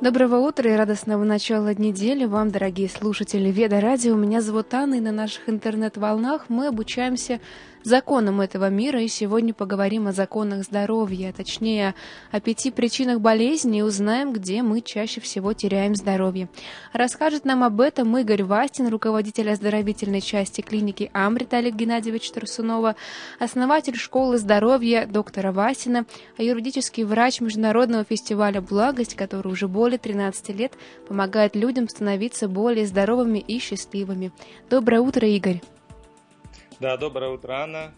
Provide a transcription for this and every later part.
Доброго утра и радостного начала недели вам, дорогие слушатели Веда Радио. Меня зовут Анна, и на наших интернет-волнах мы обучаемся законам этого мира, и сегодня поговорим о законах здоровья, а точнее о 5 причинах болезни, и узнаем, где мы чаще всего теряем здоровье. Расскажет нам об этом Игорь Вастин, руководитель оздоровительной части клиники Амрита Олег Геннадьевич Турсунова, основатель школы здоровья доктора Вастина, а юридический врач Международного фестиваля «Благость», который уже более 13 лет помогает людям становиться более здоровыми и счастливыми. Доброе утро, Игорь. Да, доброе утро, Анна.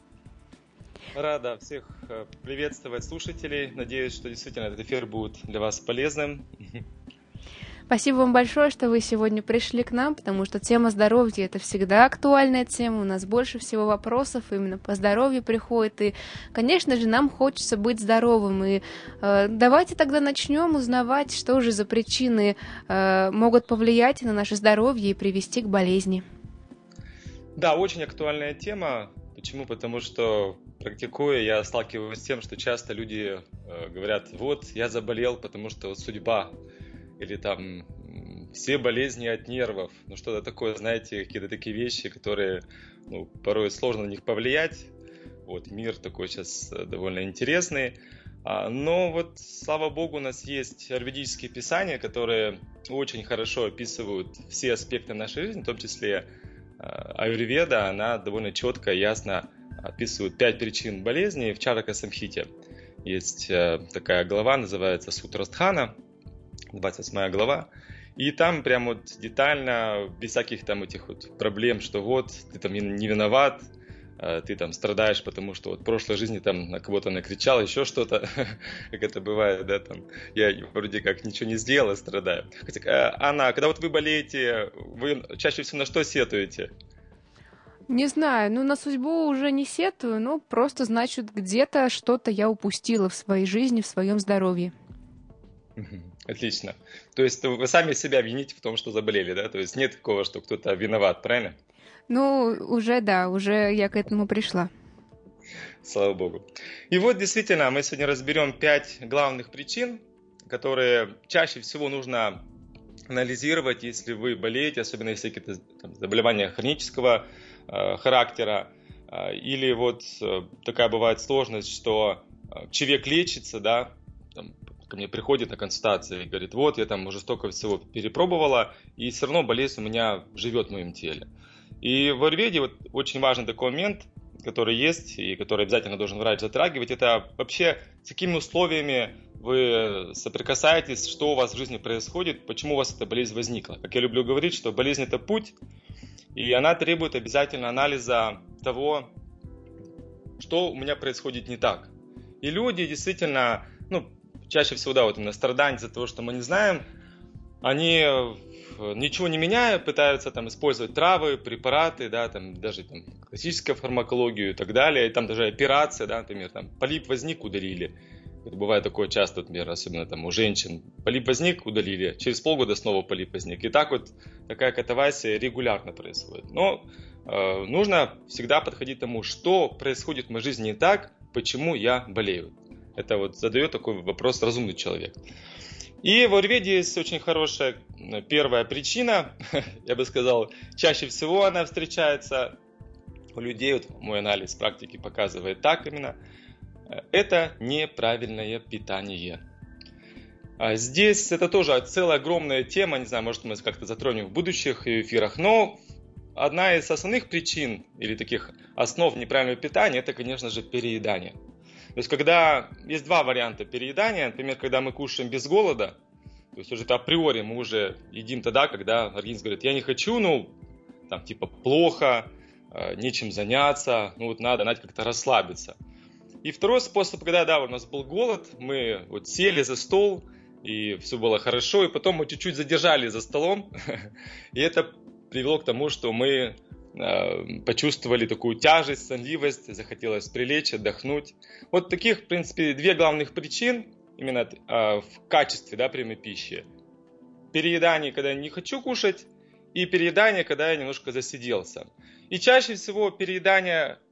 Рада всех приветствовать слушателей. Надеюсь, что действительно этот эфир будет для вас полезным. Спасибо вам большое, что вы сегодня пришли к нам, потому что тема здоровья — это всегда актуальная тема. У нас больше всего вопросов именно по здоровью приходит. И, конечно же, нам хочется быть здоровым. И давайте тогда начнем узнавать, что же за причины могут повлиять на наше здоровье и привести к болезни. Да, очень актуальная тема. Почему? Потому что, практикуя, я сталкиваюсь с тем, что часто люди говорят: вот, я заболел, потому что вот судьба. Или там все болезни от нервов. Ну, что-то такое, знаете, какие-то такие вещи, которые порой сложно на них повлиять. Вот, мир такой сейчас довольно интересный. Но вот, слава богу, у нас есть аюрведические писания, которые очень хорошо описывают все аспекты нашей жизни, в том числе аюрведа, она довольно четко и ясно описывает 5 причин болезни в Чарака-самхите. Есть такая глава, называется Сутрастхана, 28 глава, и там прям вот детально, без всяких там этих вот проблем, что вот, ты там не виноват, ты там страдаешь, потому что вот в прошлой жизни там на кого-то накричал, еще что-то, как это бывает, да, там, я вроде как ничего не сделал, а страдаю. Анна, когда вот вы болеете, вы чаще всего на что сетуете? Не знаю, на судьбу уже не сетую, но просто, значит, где-то что-то я упустила в своей жизни, в своем здоровье. Отлично. То есть вы сами себя вините в том, что заболели, да? То есть нет такого, что кто-то виноват, правильно? Уже я к этому пришла. Слава Богу. И вот действительно мы сегодня разберем 5 главных причин, которые чаще всего нужно анализировать, если вы болеете, особенно если какие-то заболевания хронического характера, или вот такая бывает сложность, что человек лечится, да, ко мне приходит на консультацию и говорит: вот, я там уже столько всего перепробовала, и все равно болезнь у меня живет в моем теле. И в аюрведе вот очень важный такой момент, который есть, и который обязательно должен врач затрагивать, это вообще с какими условиями вы соприкасаетесь, что у вас в жизни происходит, почему у вас эта болезнь возникла. Как я люблю говорить, что болезнь — это путь, и она требует обязательно анализа того, что у меня происходит не так. И люди действительно, чаще всего, да, вот именно страдания из-за того, что мы не знаем, они, ничего не меняя, пытаются там использовать травы, препараты, да, там даже классическую фармакологию и так далее, и там даже операция, да, например, там полип возник, удалили. Это бывает такое часто, например, особенно там у женщин. Полип возник, удалили, через полгода снова полип возник. И так вот такая катавасия регулярно происходит. Но нужно всегда подходить к тому, что происходит в моей жизни не так, почему я болею. Это вот задает такой вопрос разумный человек. И в аюрведе есть очень хорошая первая причина, я бы сказал, чаще всего она встречается у людей, вот мой анализ практики показывает так именно, это неправильное питание. Здесь это тоже целая огромная тема, не знаю, может мы как-то затронем в будущих эфирах, но одна из основных причин или таких основ неправильного питания, это, конечно же, переедание. То есть, когда есть два варианта переедания, например, когда мы кушаем без голода, то есть уже априори мы уже едим тогда, когда организм говорит: я не хочу, плохо, нечем заняться, надо как-то расслабиться. И второй способ, когда, у нас был голод, мы вот сели за стол, и все было хорошо, и потом мы чуть-чуть задержали за столом, и это привело к тому, что мы почувствовали такую тяжесть, сонливость, захотелось прилечь, отдохнуть. Вот таких, в принципе, 2 главных причин именно в качестве приема пищи. Переедание, когда я не хочу кушать, и переедание, когда я немножко засиделся. И чаще всего переедание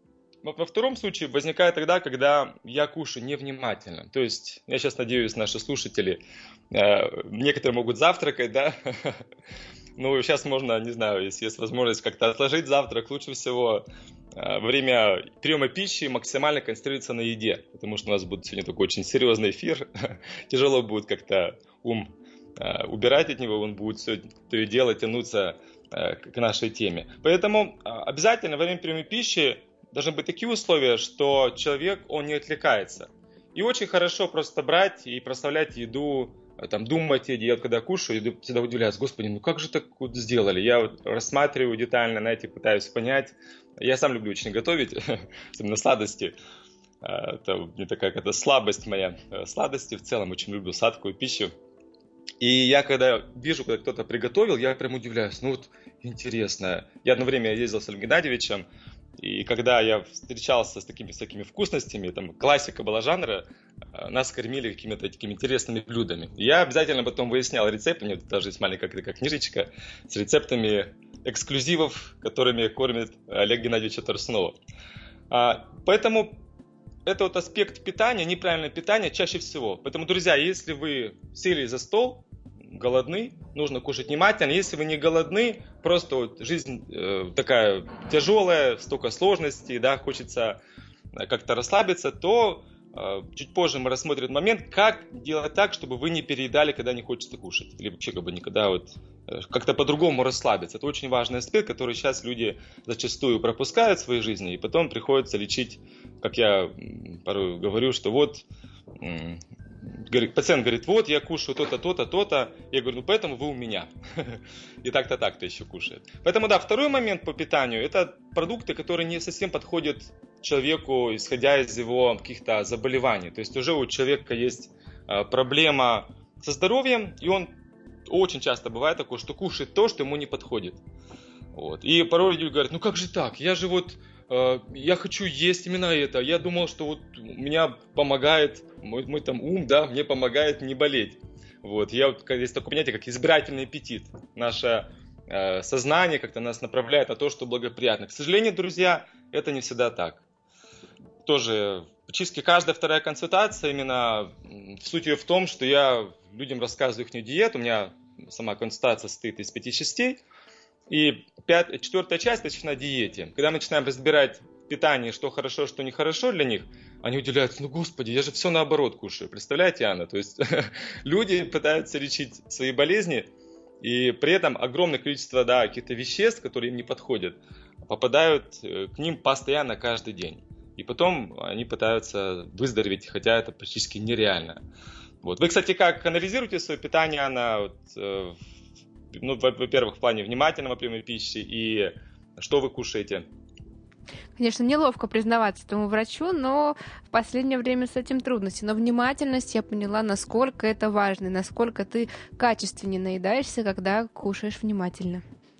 во втором случае возникает тогда, когда я кушаю невнимательно. То есть, я сейчас надеюсь, наши слушатели, некоторые могут завтракать, да, ну, сейчас можно, не знаю, если есть возможность как-то отложить завтрак, лучше всего во время приема пищи максимально концентрироваться на еде, потому что у нас будет сегодня такой очень серьезный эфир, тяжело будет как-то ум убирать от него, он будет все то и дело тянуться к нашей теме. Поэтому обязательно во время приема пищи должны быть такие условия, что человек, он не отвлекается. И очень хорошо просто брать и проставлять еду, там, думать о еде. Я вот когда кушаю, я всегда удивляюсь: Господи, ну как же так вот сделали? Я вот рассматриваю детально, знаете, пытаюсь понять. Я сам люблю очень готовить, особенно сладости. Это не такая какая-то слабость моя. Сладости в целом очень люблю сладкую пищу. И я когда вижу, когда кто-то приготовил, я прям удивляюсь. Ну вот интересно. Я одно время ездил с Олегом Геннадьевичем, и когда я встречался с такими всякими вкусностями, там классика была жанра, нас кормили какими-то такими интересными блюдами. И я обязательно потом выяснял рецепты, у меня даже есть маленькая книжечка с рецептами эксклюзивов, которыми кормит Олег Геннадьевич Тарсунова. Поэтому это вот аспект питания, неправильное питание чаще всего. Поэтому, друзья, если вы сели за стол, голодны, нужно кушать внимательно. Если вы не голодны, просто вот жизнь такая тяжелая, столько сложностей, да, хочется как-то расслабиться, то чуть позже мы рассмотрим момент, как делать так, чтобы вы не переедали, когда не хочется кушать. Или вообще как бы никогда вот как-то по-другому расслабиться. Это очень важный аспект, который сейчас люди зачастую пропускают в своей жизни, и потом приходится лечить, как я порой говорю, что вот пациент говорит: вот я кушаю то-то, то-то, то-то. Я говорю: ну поэтому вы у меня. И так-то, так-то еще кушает. Поэтому да, второй момент по питанию – это продукты, которые не совсем подходят человеку, исходя из его каких-то заболеваний. То есть уже у человека есть проблема со здоровьем, и он очень часто бывает такое, что кушает то, что ему не подходит. Вот. И порой люди говорят: ну как же так, я же вот я хочу есть именно это. Я думал, что вот меня помогает мой там ум, да, мне помогает не болеть. Вот. Есть такое понятие, как избирательный аппетит. Наше сознание как-то нас направляет на то, что благоприятно. К сожалению, друзья, это не всегда так. Тоже практически каждая вторая консультация именно суть ее в том, что я людям рассказываю их диету. У меня сама консультация состоит из 5 частей. И четвертая часть посвящена диете. Когда мы начинаем разбирать питание, что хорошо, что нехорошо для них, они удивляются: ну господи, я же все наоборот кушаю. Представляете, Анна? То есть люди пытаются лечить свои болезни, и при этом огромное количество каких-то веществ, которые им не подходят, попадают к ним постоянно каждый день. И потом они пытаются выздороветь, хотя это практически нереально. Вот. Вы, кстати, как анализируете свое питание, Анна? Ну, во-первых, в плане внимательного приема пищи, и что вы кушаете? Конечно, неловко признаваться этому врачу, но в последнее время с этим трудности. Но внимательность, я поняла, насколько это важно, насколько ты качественнее наедаешься, когда кушаешь внимательно.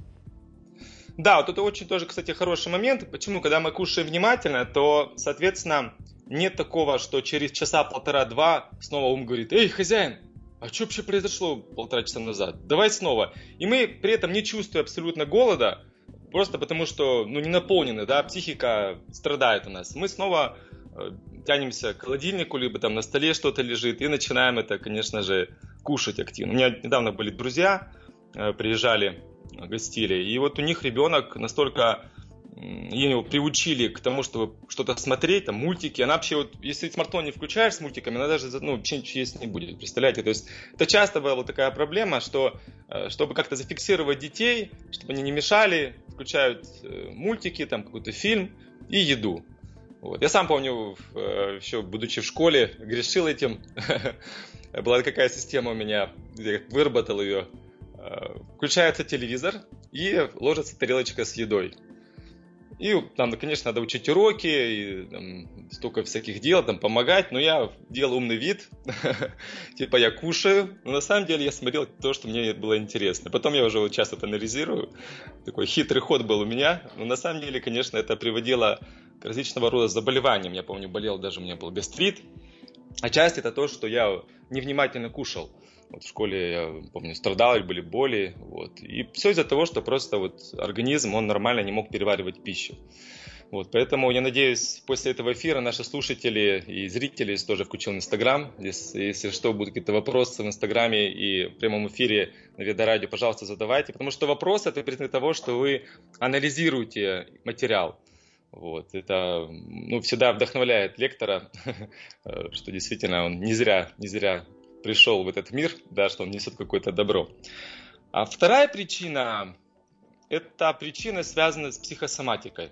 Да, вот это очень тоже, кстати, хороший момент. Почему? Когда мы кушаем внимательно, то, соответственно, нет такого, что через часа, полтора-два снова ум говорит: эй, хозяин, а что вообще произошло 1,5 часа назад? Давай снова. И мы при этом не чувствуем абсолютно голода, просто потому что не наполнены, да, психика страдает у нас. Мы снова тянемся к холодильнику, либо там на столе что-то лежит, и начинаем это, конечно же, кушать активно. У меня недавно были друзья, приезжали, гостили, и вот у них ребенок настолько... Ее приучили к тому, чтобы что-то смотреть, там, мультики. Она вообще, вот, если смартфон не включаешь с мультиками, она даже вообще ничего есть не будет, представляете? То есть это часто была такая проблема, что чтобы как-то зафиксировать детей, чтобы они не мешали, включают мультики, там, какой-то фильм и еду. Вот. Я сам помню, еще будучи в школе, грешил этим. Была такая система у меня, я выработал ее. Включается телевизор и ложится тарелочка с едой. И там, конечно, надо учить уроки, и там, столько всяких дел, там, помогать, но я делал умный вид, типа я кушаю, но на самом деле я смотрел то, что мне было интересно. Потом я уже часто это анализирую, такой хитрый ход был у меня, но на самом деле, конечно, это приводило к различного рода заболеваниям. Я помню, болел даже, у меня был гастрит, а часть это то, что я невнимательно кушал. Вот в школе, я помню, страдал, были боли. Вот. И все из-за того, что просто вот организм, он нормально не мог переваривать пищу. Вот, поэтому я надеюсь, после этого эфира наши слушатели и зрители тоже включил Инстаграм. Если что, будут какие-то вопросы в Инстаграме и в прямом эфире на Ведорадио, пожалуйста, задавайте. Потому что вопрос – это признак того, что вы анализируете материал. Вот, это всегда вдохновляет лектора, что действительно он не зря пришел в этот мир, да, что он несет какое-то добро. А вторая причина – это причина, связанная с психосоматикой.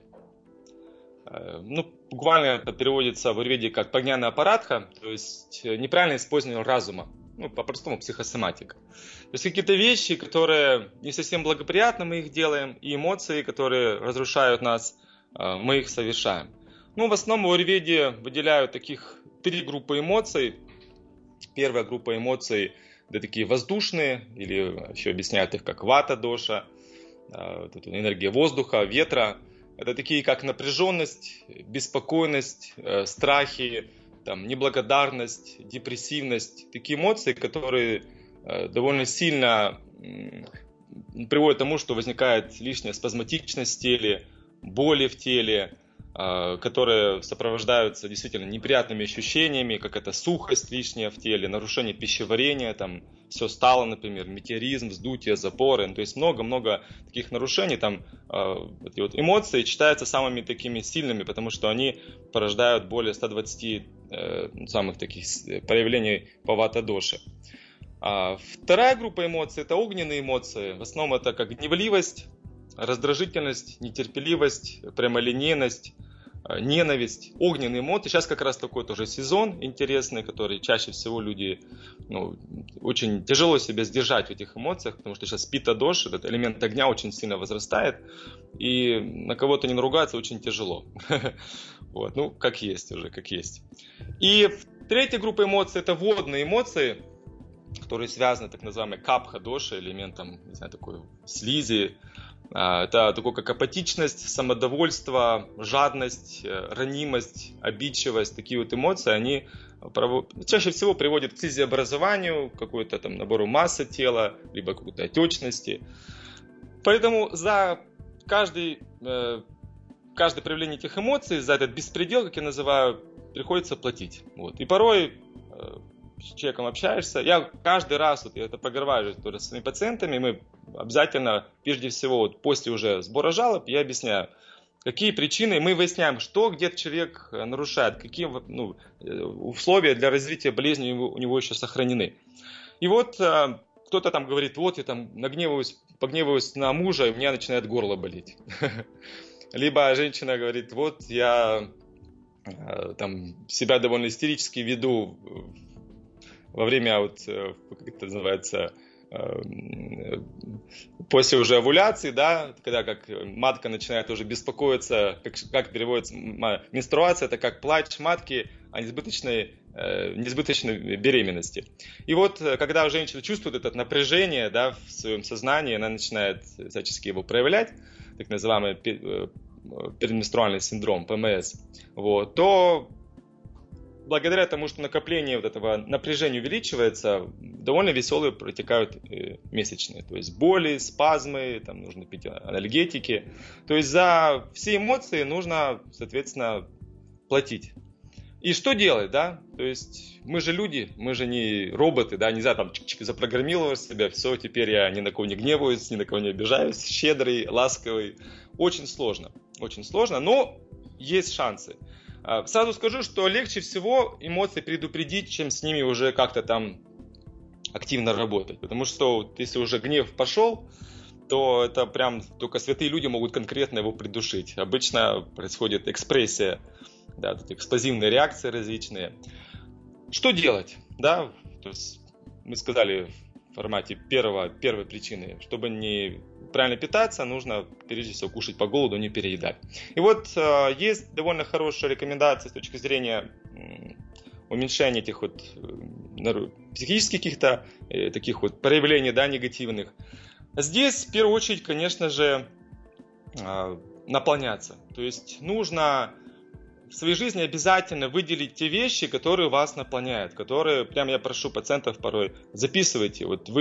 Буквально это переводится в аюрведе как погняна аппаратха, то есть неправильное использование разума, по-простому психосоматика. То есть какие-то вещи, которые не совсем благоприятны, мы их делаем, и эмоции, которые разрушают нас, мы их совершаем. В основном в аюрведе выделяют таких 3 группы эмоций. Первая группа эмоций – это такие воздушные, или еще объясняют их как вата-доша, энергия воздуха, ветра. Это такие, как напряженность, беспокойность, страхи, неблагодарность, депрессивность. Такие эмоции, которые довольно сильно приводят к тому, что возникает лишняя спазматичность в теле, боли в теле, которые сопровождаются действительно неприятными ощущениями, как это сухость лишняя в теле, нарушение пищеварения, все стало, например, метеоризм, вздутие, запоры. То есть много-много таких нарушений. Эти эмоции считаются самыми такими сильными, потому что они порождают более 120 самых таких проявлений по вата-доше. Вторая группа эмоций – это огненные эмоции. В основном это как гневливость, раздражительность, нетерпеливость, прямолинейность, ненависть, огненные эмоции. Сейчас как раз такой тоже сезон интересный, который чаще всего люди очень тяжело себя сдержать в этих эмоциях, потому что сейчас пита-доша, этот элемент огня, очень сильно возрастает, и на кого-то не наругаться очень тяжело. Вот, как есть уже, как есть. И третья группа эмоций – это водные эмоции, которые связаны так называемой капха-доша, элементом, не знаю, такой слизи. Это такое, как апатичность, самодовольство, жадность, ранимость, обидчивость. Такие вот эмоции, они чаще всего приводят к слизеобразованию, какой-то набору массы тела, либо какой-то отечности. Поэтому за каждое проявление этих эмоций, за этот беспредел, как я называю, приходится платить. Вот. И порой с человеком общаешься, я каждый раз, я это проговариваю тоже с своими пациентами, мы обязательно, прежде всего, после уже сбора жалоб, я объясняю, какие причины, мы выясняем, что где-то человек нарушает, какие условия для развития болезни у него еще сохранены. И вот кто-то говорит, я погневаюсь на мужа, и у меня начинает горло болеть. Либо женщина говорит, я себя довольно истерически веду во время, как это называется, после уже овуляции, да, когда как матка начинает уже беспокоиться, как переводится менструация, это как плач матки о несбыточной беременности. И когда женщина чувствует это напряжение, да, в своем сознании, она начинает всячески его проявлять, так называемый предменструальный синдром, ПМС, то благодаря тому, что накопление этого напряжения увеличивается, довольно веселые протекают месячные. То есть боли, спазмы, нужно пить анальгетики. То есть за все эмоции нужно, соответственно, платить. И что делать, да? То есть мы же люди, мы же не роботы, да, нельзя запрограммировать себя, все, теперь я ни на кого не гневаюсь, ни на кого не обижаюсь, щедрый, ласковый. Очень сложно, но есть шансы. Сразу скажу, что легче всего эмоции предупредить, чем с ними уже как-то активно работать. Потому что если уже гнев пошел, то это прям только святые люди могут конкретно его придушить. Обычно происходит экспрессия, да, эксплозивные реакции различные. Что делать? Да? То есть мы сказали в формате первой причины, чтобы не правильно питаться, нужно прежде всего кушать по голоду, не переедать. И есть довольно хорошая рекомендация с точки зрения уменьшения этих психических каких-то таких проявлений, да, негативных. Здесь в первую очередь, конечно же, наполняться. То есть нужно в своей жизни обязательно выделить те вещи, которые вас наполняют, которые, прям я прошу пациентов порой, записывайте. Вы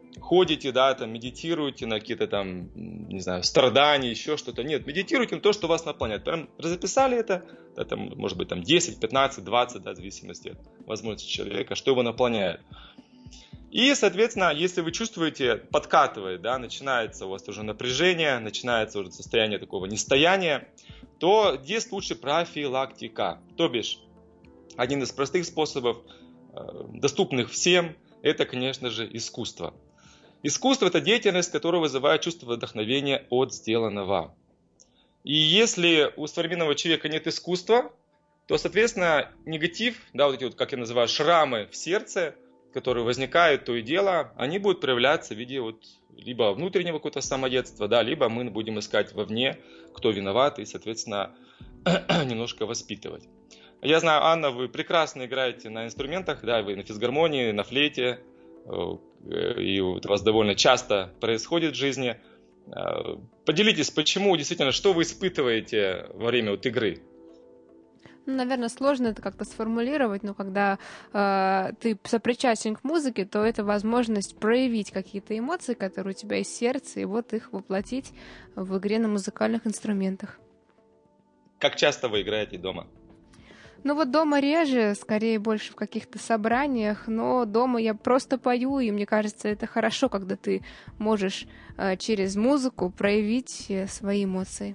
ходите, да, там, медитируете на какие-то там, не знаю, страдания, еще что-то. Нет, медитируйте на то, что вас наполняет. Прям записали это, может быть, там 10, 15, 20, да, в зависимости от возможности человека, что его наполняет. И, соответственно, если вы чувствуете, подкатывает, да, начинается у вас уже напряжение, начинается уже состояние такого нестояния, то здесь лучше профилактика. То бишь, один из простых способов, доступных всем, это, конечно же, искусство. Искусство – это деятельность, которая вызывает чувство вдохновения от сделанного. И если у современного человека нет искусства, то, соответственно, негатив, да, вот эти вот, как я называю, шрамы в сердце, которые возникают то и дело, они будут проявляться в виде вот либо внутреннего какого-то самоедства, да, либо мы будем искать вовне, кто виноват, и, соответственно, немножко воспитывать. Я знаю, Анна, вы прекрасно играете на инструментах, да, вы на физгармонии, на флейте, и у вас довольно часто происходит в жизни. Поделитесь, почему, действительно, что вы испытываете во время вот игры? Наверное, сложно это как-то сформулировать, но когда ты сопричастен к музыке, то это возможность проявить какие-то эмоции, которые у тебя из сердца, и вот их воплотить в игре на музыкальных инструментах. Как часто вы играете дома? Ну вот дома реже, скорее больше в каких-то собраниях, но дома я просто пою, и мне кажется, это хорошо, когда ты можешь через музыку проявить свои эмоции.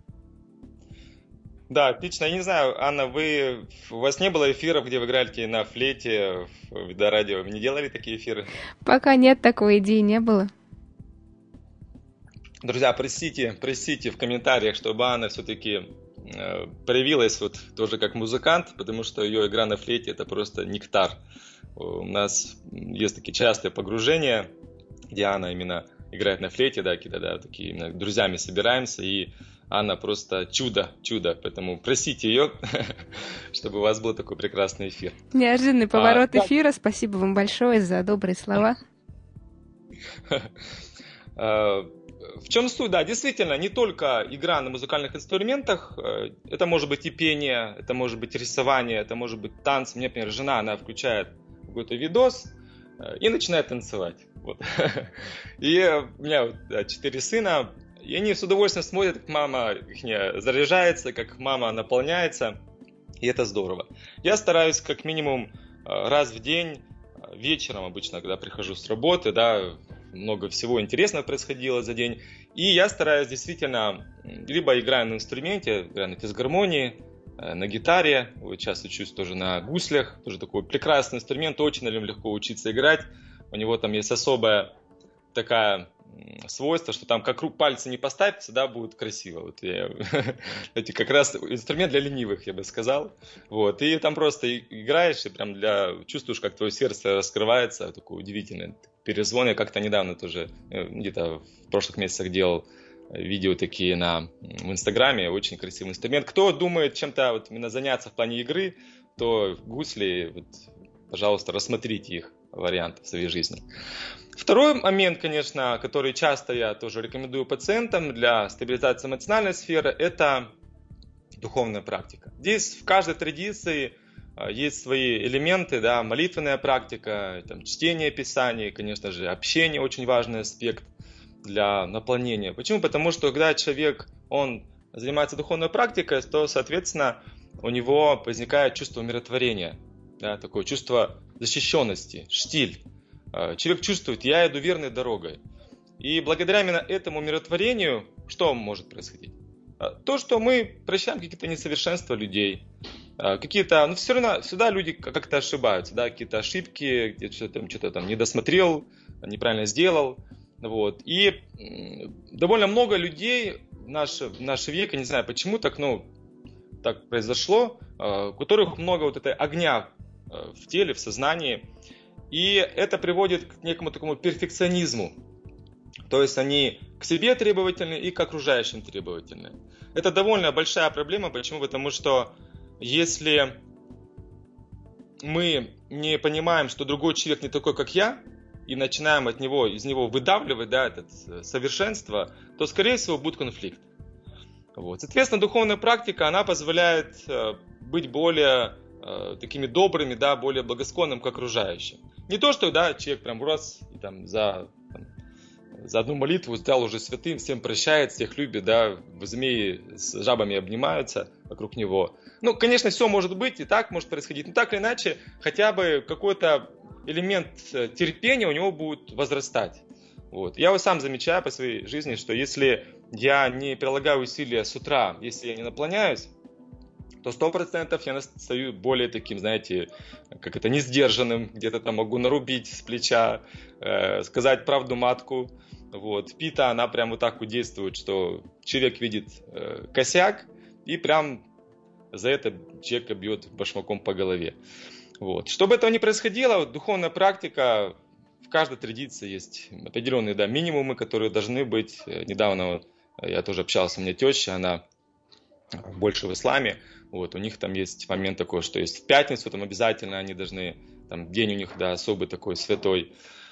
Да, отлично. Я не знаю, Анна, у вас не было эфиров, где вы играли на флейте в Видорадио? Вы не делали такие эфиры? Пока нет, такой идеи не было. Друзья, просите в комментариях, чтобы Анна все-таки проявилась вот тоже как музыкант, потому что ее игра на флейте — это просто нектар. У нас есть такие частые погружения, где Анна именно играет на флейте, да, какие-то, да, такие именно друзьями собираемся, и Анна просто чудо, поэтому просите ее, чтобы у вас был такой прекрасный эфир. Неожиданный поворот эфира, спасибо вам большое за добрые слова. В чем суть? Да, действительно, не только игра на музыкальных инструментах, это может быть и пение, это может быть рисование, это может быть танц. Мне, например, жена, она включает какой-то видос и начинает танцевать. Вот. И у меня 4 сына, и они с удовольствием смотрят, как мама их заряжается, как мама наполняется, и это здорово. Я стараюсь как минимум раз в день, вечером обычно, когда прихожу с работы, да, много всего интересного происходило за день, и я стараюсь действительно, либо играю на инструменте, играю на физгармонии, на гитаре, вот сейчас учусь тоже на гуслях, тоже такой прекрасный инструмент, очень легко учиться играть, у него там есть особое такое свойство, что там как пальцы не поставить, всегда будет красиво. Вот это как раз инструмент для ленивых, я бы сказал. Вот. И там просто играешь, и прям чувствуешь, как твое сердце раскрывается, такой удивительный перезвон. Я как-то недавно тоже, где-то в прошлых месяцах делал видео такие в Инстаграме, очень красивый инструмент. Кто думает чем-то вот именно заняться в плане игры, то гусли, вот, пожалуйста, рассмотрите их варианты в своей жизни. Второй момент, конечно, который часто я тоже рекомендую пациентам для стабилизации эмоциональной сферы, это духовная практика. Здесь в каждой традиции есть свои элементы, да, молитвенная практика, там, чтение Писаний, конечно же, общение очень важный аспект для наполнения. Почему? Потому что когда человек, он занимается духовной практикой, то, соответственно, у него возникает чувство умиротворения, да, такое чувство защищенности, штиль. Человек чувствует, я иду верной дорогой. И благодаря именно этому умиротворению, что может происходить? То, что мы прощаем какие-то несовершенства людей, какие-то, все равно всегда люди как-то ошибаются, да, какие-то ошибки, где-то что-то там не досмотрел, неправильно сделал. Вот. И довольно много людей в наш век, я не знаю почему так произошло, у которых много вот этой огня в теле, в сознании. И это приводит к некому такому перфекционизму. То есть они к себе требовательны и к окружающим требовательны. Это довольно большая проблема. Почему? Потому что если мы не понимаем, что другой человек не такой, как я, и начинаем из него выдавливать, да, это совершенство, то, скорее всего, будет конфликт. Вот. Соответственно, духовная практика, она позволяет быть более такими добрыми, да, более благосклонным к окружающим. Не то, что, да, человек прям раз и там за за одну молитву стал уже святым, всем прощает, всех любит, да, змеи с жабами обнимаются вокруг него. Ну, конечно, все может быть, и так может происходить, но так или иначе, хотя бы какой-то элемент терпения у него будет возрастать. Вот. Я вот сам замечаю по своей жизни, что если я не прилагаю усилия с утра, если я не наполняюсь, то 100% я стою более таким, знаете, как это, несдержанным, где-то там могу нарубить с плеча, сказать правду матку. Вот. Пита, она прям вот так вот действует, что человек видит косяк и прям за это человека бьет башмаком по голове. Вот. Чтобы этого не происходило, вот, духовная практика, в каждой традиции есть определенные, да, минимумы, которые должны быть. Недавно я тоже общался, у меня теща, она больше в исламе. Вот, у них там есть момент такой, что есть в пятницу, там обязательно они должны, там день у них, да, особый такой, святой,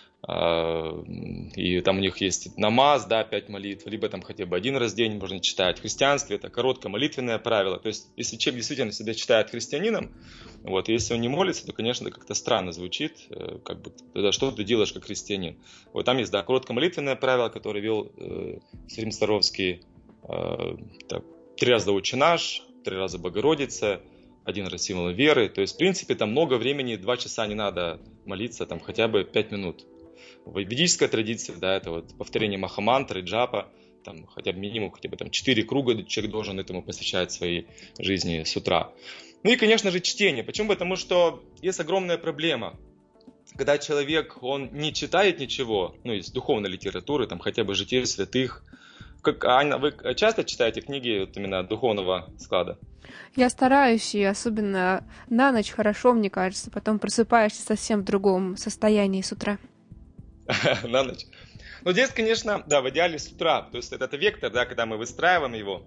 и там у них есть намаз, да, 5 молитв, либо там хотя бы один раз в день можно читать. В христианстве это короткое молитвенное правило, то есть если человек действительно себя считает христианином, вот, если он не молится, то, конечно, это как-то странно звучит, как бы, тогда что ты делаешь как христианин? Вот там есть, да, короткое молитвенное правило, которое вел Сергей Старовский, 3 раза «Отче наш», 3 раза Богородица, 1 раз символ веры. То есть, в принципе, там много времени, 2 часа не надо молиться, там хотя бы 5 минут. В ведической традиции, да, это вот повторение махамантры, джапа, там хотя бы минимум, хотя бы там 4 круга человек должен этому посвящать своей жизни с утра. Ну и, конечно же, чтение. Почему? Потому что есть огромная проблема. Когда человек, он не читает ничего, ну, из духовной литературы, там хотя бы жития святых. Анна, вы часто читаете книги вот именно духовного склада? Я стараюсь, и особенно на ночь хорошо, мне кажется. Потом просыпаешься совсем в другом состоянии с утра. На ночь. Ну, здесь, конечно, да, в идеале с утра. То есть это вектор, да, когда мы выстраиваем его.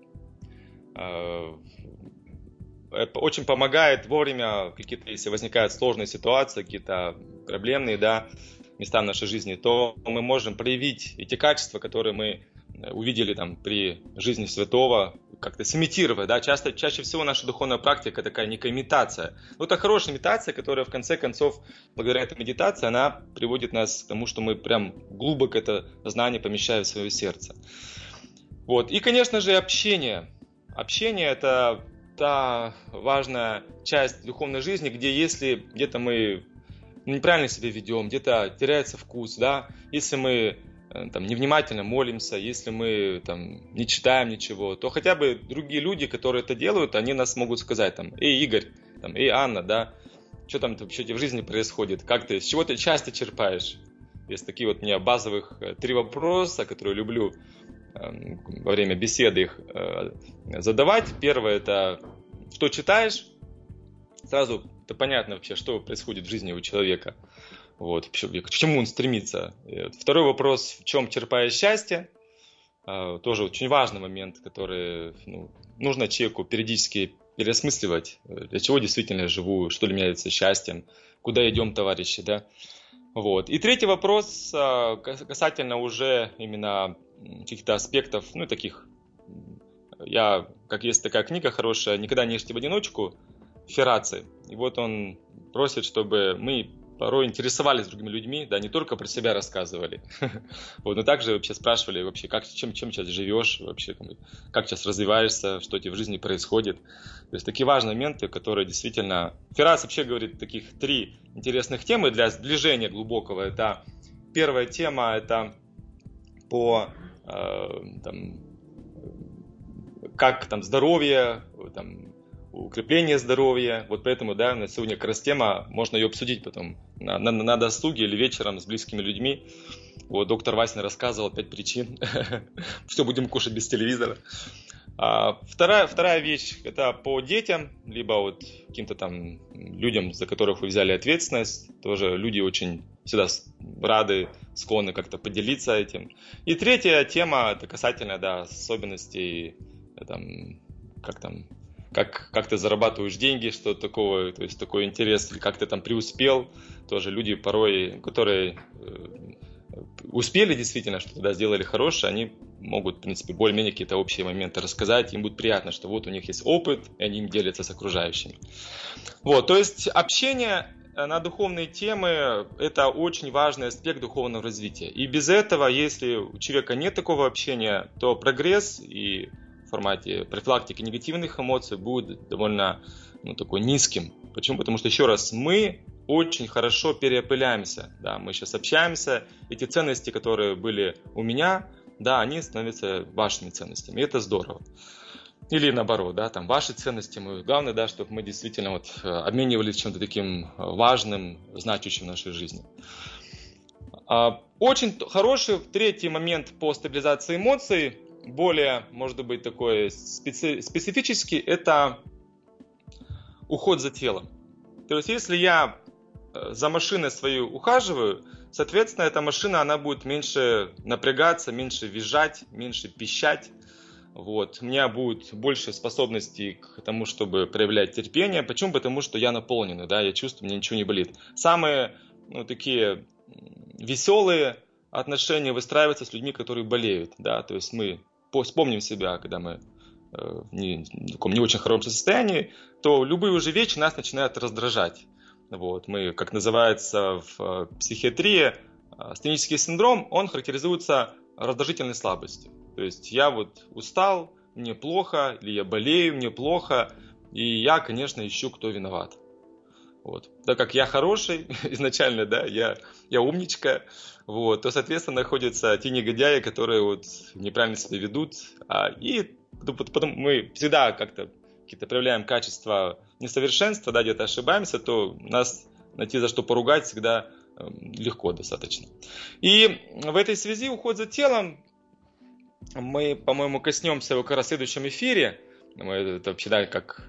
Очень помогает вовремя, какие-то, если возникают сложные ситуации, какие-то проблемные, да, места в нашей жизни, то мы можем проявить эти качества, которые мы увидели там при жизни святого, как-то сымитировать, да, чаще всего наша духовная практика такая некая имитация. Ну, это хорошая имитация, которая в конце концов, благодаря этой медитации, она приводит нас к тому, что мы прям глубоко это знание помещаем в свое сердце. Вот. И, конечно же, общение. Общение – это та важная часть духовной жизни, где если где-то мы неправильно себя ведем, где-то теряется вкус, да, если мы там невнимательно молимся, если мы там не читаем ничего, то хотя бы другие люди, которые это делают, они нас могут сказать там: «Эй, Игорь», там, «Эй, Анна, да, что там вообще в жизни происходит, как ты, с чего ты часто черпаешь?» Есть такие вот у меня базовых 3 вопроса, которые люблю во время беседы их задавать. Первое — это что читаешь? Сразу это понятно вообще, что происходит в жизни у человека. Вот, к чему он стремится. Второй вопрос: в чем черпаешь счастье? Тоже очень важный момент, который нужно человеку периодически переосмысливать. Для чего действительно я живу, что для меня является счастьем, куда идем, товарищи, да? Вот. И третий вопрос касательно уже именно каких-то аспектов, ну, таких. Как есть такая книга хорошая «Никогда не ешьте в одиночку» Ферраци. И вот он просит, чтобы мы порой интересовались другими людьми, да, не только про себя рассказывали, вот, но также вообще спрашивали, вообще, чем сейчас живешь, вообще, как сейчас развиваешься, что тебе в жизни происходит. То есть такие важные моменты, которые действительно... Ферраци вообще говорит таких 3 интересных темы для сближения глубокого. Это первая тема, это по как там здоровье, там, укрепление здоровья. Вот поэтому, да, на сегодня как раз тема, можно ее обсудить потом на досуге или вечером с близкими людьми. Вот доктор Васин рассказывал 5 причин, что будем кушать без телевизора. Вторая вещь – это по детям, либо вот каким-то там людям, за которых вы взяли ответственность. Тоже люди очень всегда рады, склонны как-то поделиться этим. И третья тема – это касательно, да, особенностей, там, как ты зарабатываешь деньги, что такого, то есть такой интерес, или как ты там преуспел. Тоже люди порой, которые успели действительно что-то, да, сделали хорошее, они могут, в принципе, более-менее какие-то общие моменты рассказать, им будет приятно, что вот у них есть опыт, и они им делятся с окружающими. Вот, то есть общение на духовные темы – это очень важный аспект духовного развития. И без этого, если у человека нет такого общения, то прогресс и в формате профилактики негативных эмоций будет довольно такой низким. Почему? Потому что, еще раз, мы очень хорошо переопыляемся. Да, мы сейчас общаемся, эти ценности, которые были у меня, да, они становятся вашими ценностями. И это здорово. Или наоборот, да, там ваши ценности. Главное, да, чтобы мы действительно обменивались чем-то таким важным, значащим в нашей жизни. Очень хороший третий момент по стабилизации эмоций, более, может быть, такой специфический, это уход за телом. То есть, если я за машиной своей ухаживаю, соответственно, эта машина, она будет меньше напрягаться, меньше визжать, меньше пищать. У меня будет больше способностей к тому, чтобы проявлять терпение. Почему? Потому что я наполненный, да, я чувствую, мне ничего не болит. Самые такие веселые отношения выстраиваются с людьми, которые болеют, да, то есть мы вспомним себя, когда мы в таком не очень хорошем состоянии, то любые уже вещи нас начинают раздражать. Мы, как называется в психиатрии, астенический синдром, он характеризуется раздражительной слабостью. То есть я устал, мне плохо, или я болею, мне плохо, и я, конечно, ищу, кто виноват. Так как я хороший изначально, да, я умничка, то, соответственно, находятся те негодяи, которые неправильно себя ведут, и потом мы всегда как-то какие-то проявляем качества несовершенства, да, где-то ошибаемся, то нас найти за что поругать всегда легко достаточно. И в этой связи уход за телом мы, по-моему, коснемся его как раз в следующем эфире. Это вообще, да, как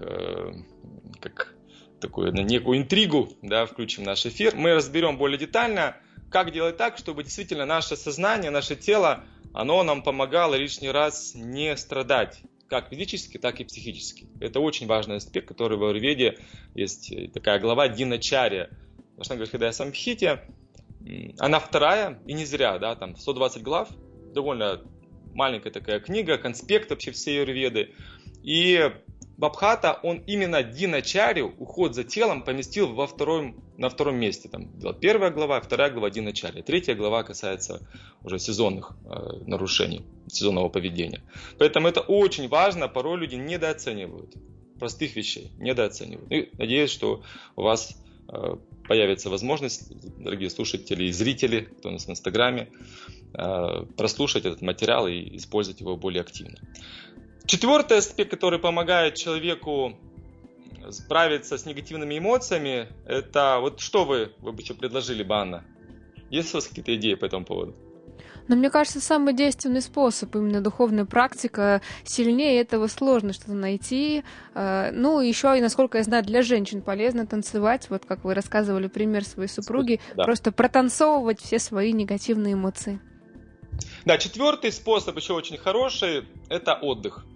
такую некую интригу, да, включим в наш эфир. Мы разберем более детально, как делать так, чтобы действительно наше сознание, наше тело, оно нам помогало лишний раз не страдать, как физически, так и психически. Это очень важный аспект, который в аюрведе есть такая глава Диначарья. Когда я самхите, она вторая, и не зря, да, там 120 глав, довольно маленькая такая книга, конспект вообще всей аюрведы. И Бабхата, он именно Диначарью, уход за телом, поместил на втором месте. Там была первая глава, вторая глава Диначарья. Третья глава касается уже сезонных нарушений, сезонного поведения. Поэтому это очень важно, порой люди недооценивают. Простых вещей недооценивают. И надеюсь, что у вас появится возможность, дорогие слушатели и зрители, кто у нас в Инстаграме, прослушать этот материал и использовать его более активно. Четвертый аспект, который помогает человеку справиться с негативными эмоциями, это что вы бы еще предложили, Анна? Есть у вас какие-то идеи по этому поводу? Но мне кажется, самый действенный способ, именно духовная практика, сильнее этого сложно что-то найти. Еще и, насколько я знаю, для женщин полезно танцевать, как вы рассказывали пример своей супруги, да. Просто протанцовывать все свои негативные эмоции. Да, четвертый способ еще очень хороший, это отдых.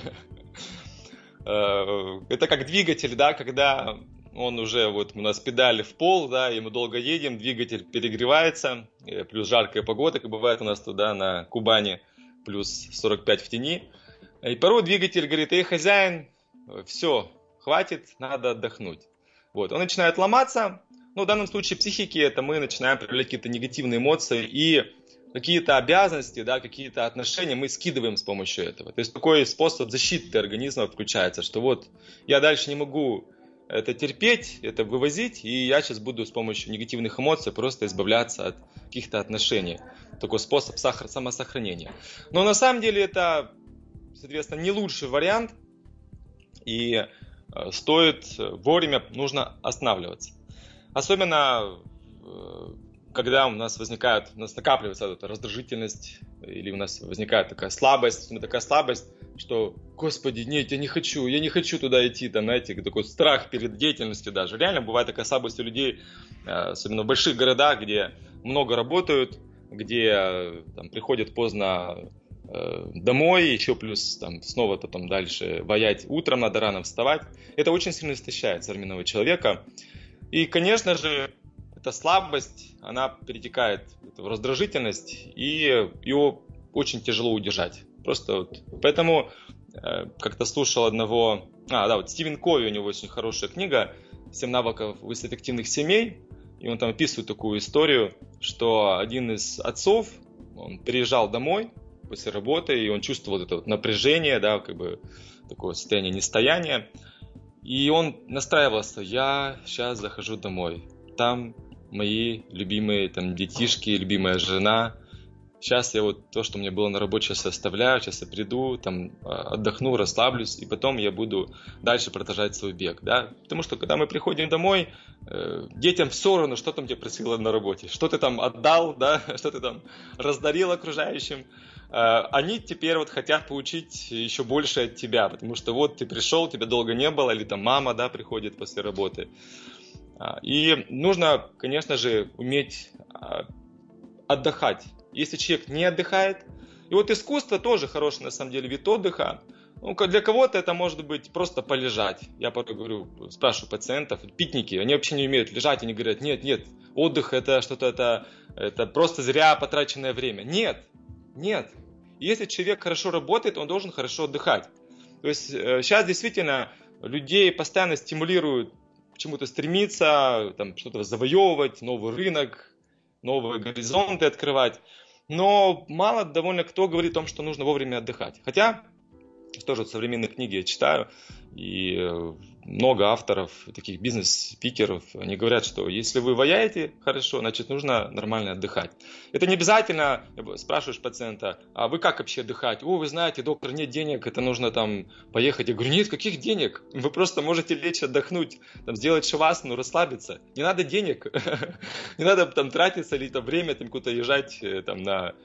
Это как двигатель, да, когда он уже у нас педали в пол, да, и мы долго едем, двигатель перегревается, плюс жаркая погода, как бывает у нас туда на Кубани, плюс 45 в тени. И порой двигатель говорит: эй, хозяин, все, хватит, надо отдохнуть. Он начинает ломаться, в данном случае психики, это мы начинаем проявлять какие-то негативные эмоции и какие-то обязанности, да, какие-то отношения мы скидываем с помощью этого. То есть такой способ защиты организма включается, что я дальше не могу это терпеть, это вывозить, и я сейчас буду с помощью негативных эмоций просто избавляться от каких-то отношений. Такой способ самосохранения. Но на самом деле это, соответственно, не лучший вариант, и нужно останавливаться. Особенно когда у нас накапливается эта раздражительность, или у нас возникает такая слабость, что, Господи, нет, я не хочу туда идти, такой страх перед деятельностью даже. Реально бывает такая слабость у людей, особенно в больших городах, где много работают, где приходят поздно домой, еще плюс снова потом дальше воять утром, надо рано вставать. Это очень сильно истощает современного человека. И, конечно же, эта слабость, она перетекает в раздражительность, и ее очень тяжело удержать. Поэтому как-то слушал одного... Стивен Кови, у него очень хорошая книга 7 навыков высокоэффективных семей, и он там описывает такую историю, что один из отцов, он приезжал домой после работы, и он чувствовал это вот напряжение, да, как бы такое состояние нестояния, и он настраивался: я сейчас захожу домой, там мои любимые там детишки, любимая жена. Сейчас я вот то, что у меня было на работе, сейчас оставляю, сейчас я приду, там отдохну, расслаблюсь, и потом я буду дальше продолжать свой бег, да. Потому что когда мы приходим домой, детям все равно, что там тебе происходило на работе, что ты там отдал, да, что ты там раздарил окружающим. Они теперь вот хотят получить еще больше от тебя, потому что вот ты пришел, тебя долго не было, или там мама, да, приходит после работы. И нужно, конечно же, уметь отдыхать. Если человек не отдыхает, и вот искусство тоже хороший на самом деле вид отдыха. Ну, для кого-то это может быть просто полежать. Я порой говорю, спрашиваю пациентов, питники, они вообще не умеют лежать, они говорят: нет, отдых это что-то, это просто зря потраченное время. Нет. Если человек хорошо работает, он должен хорошо отдыхать. То есть сейчас действительно людей постоянно стимулируют к чему-то стремиться, там, что-то завоевывать, новый рынок, новые горизонты открывать. Но мало довольно кто говорит о том, что нужно вовремя отдыхать. Хотя, тоже в современной книге я читаю, и много авторов, таких бизнес-спикеров, они говорят, что если вы ваяете хорошо, значит нужно нормально отдыхать. Это не обязательно, спрашиваешь пациента: а вы как вообще отдыхаете? О, вы знаете, доктор, нет денег, это нужно там поехать. Я говорю: нет, каких денег? Вы просто можете лечь, отдохнуть, там, сделать шавасану, расслабиться. Не надо денег, не надо там тратиться или там время там куда-то езжать там,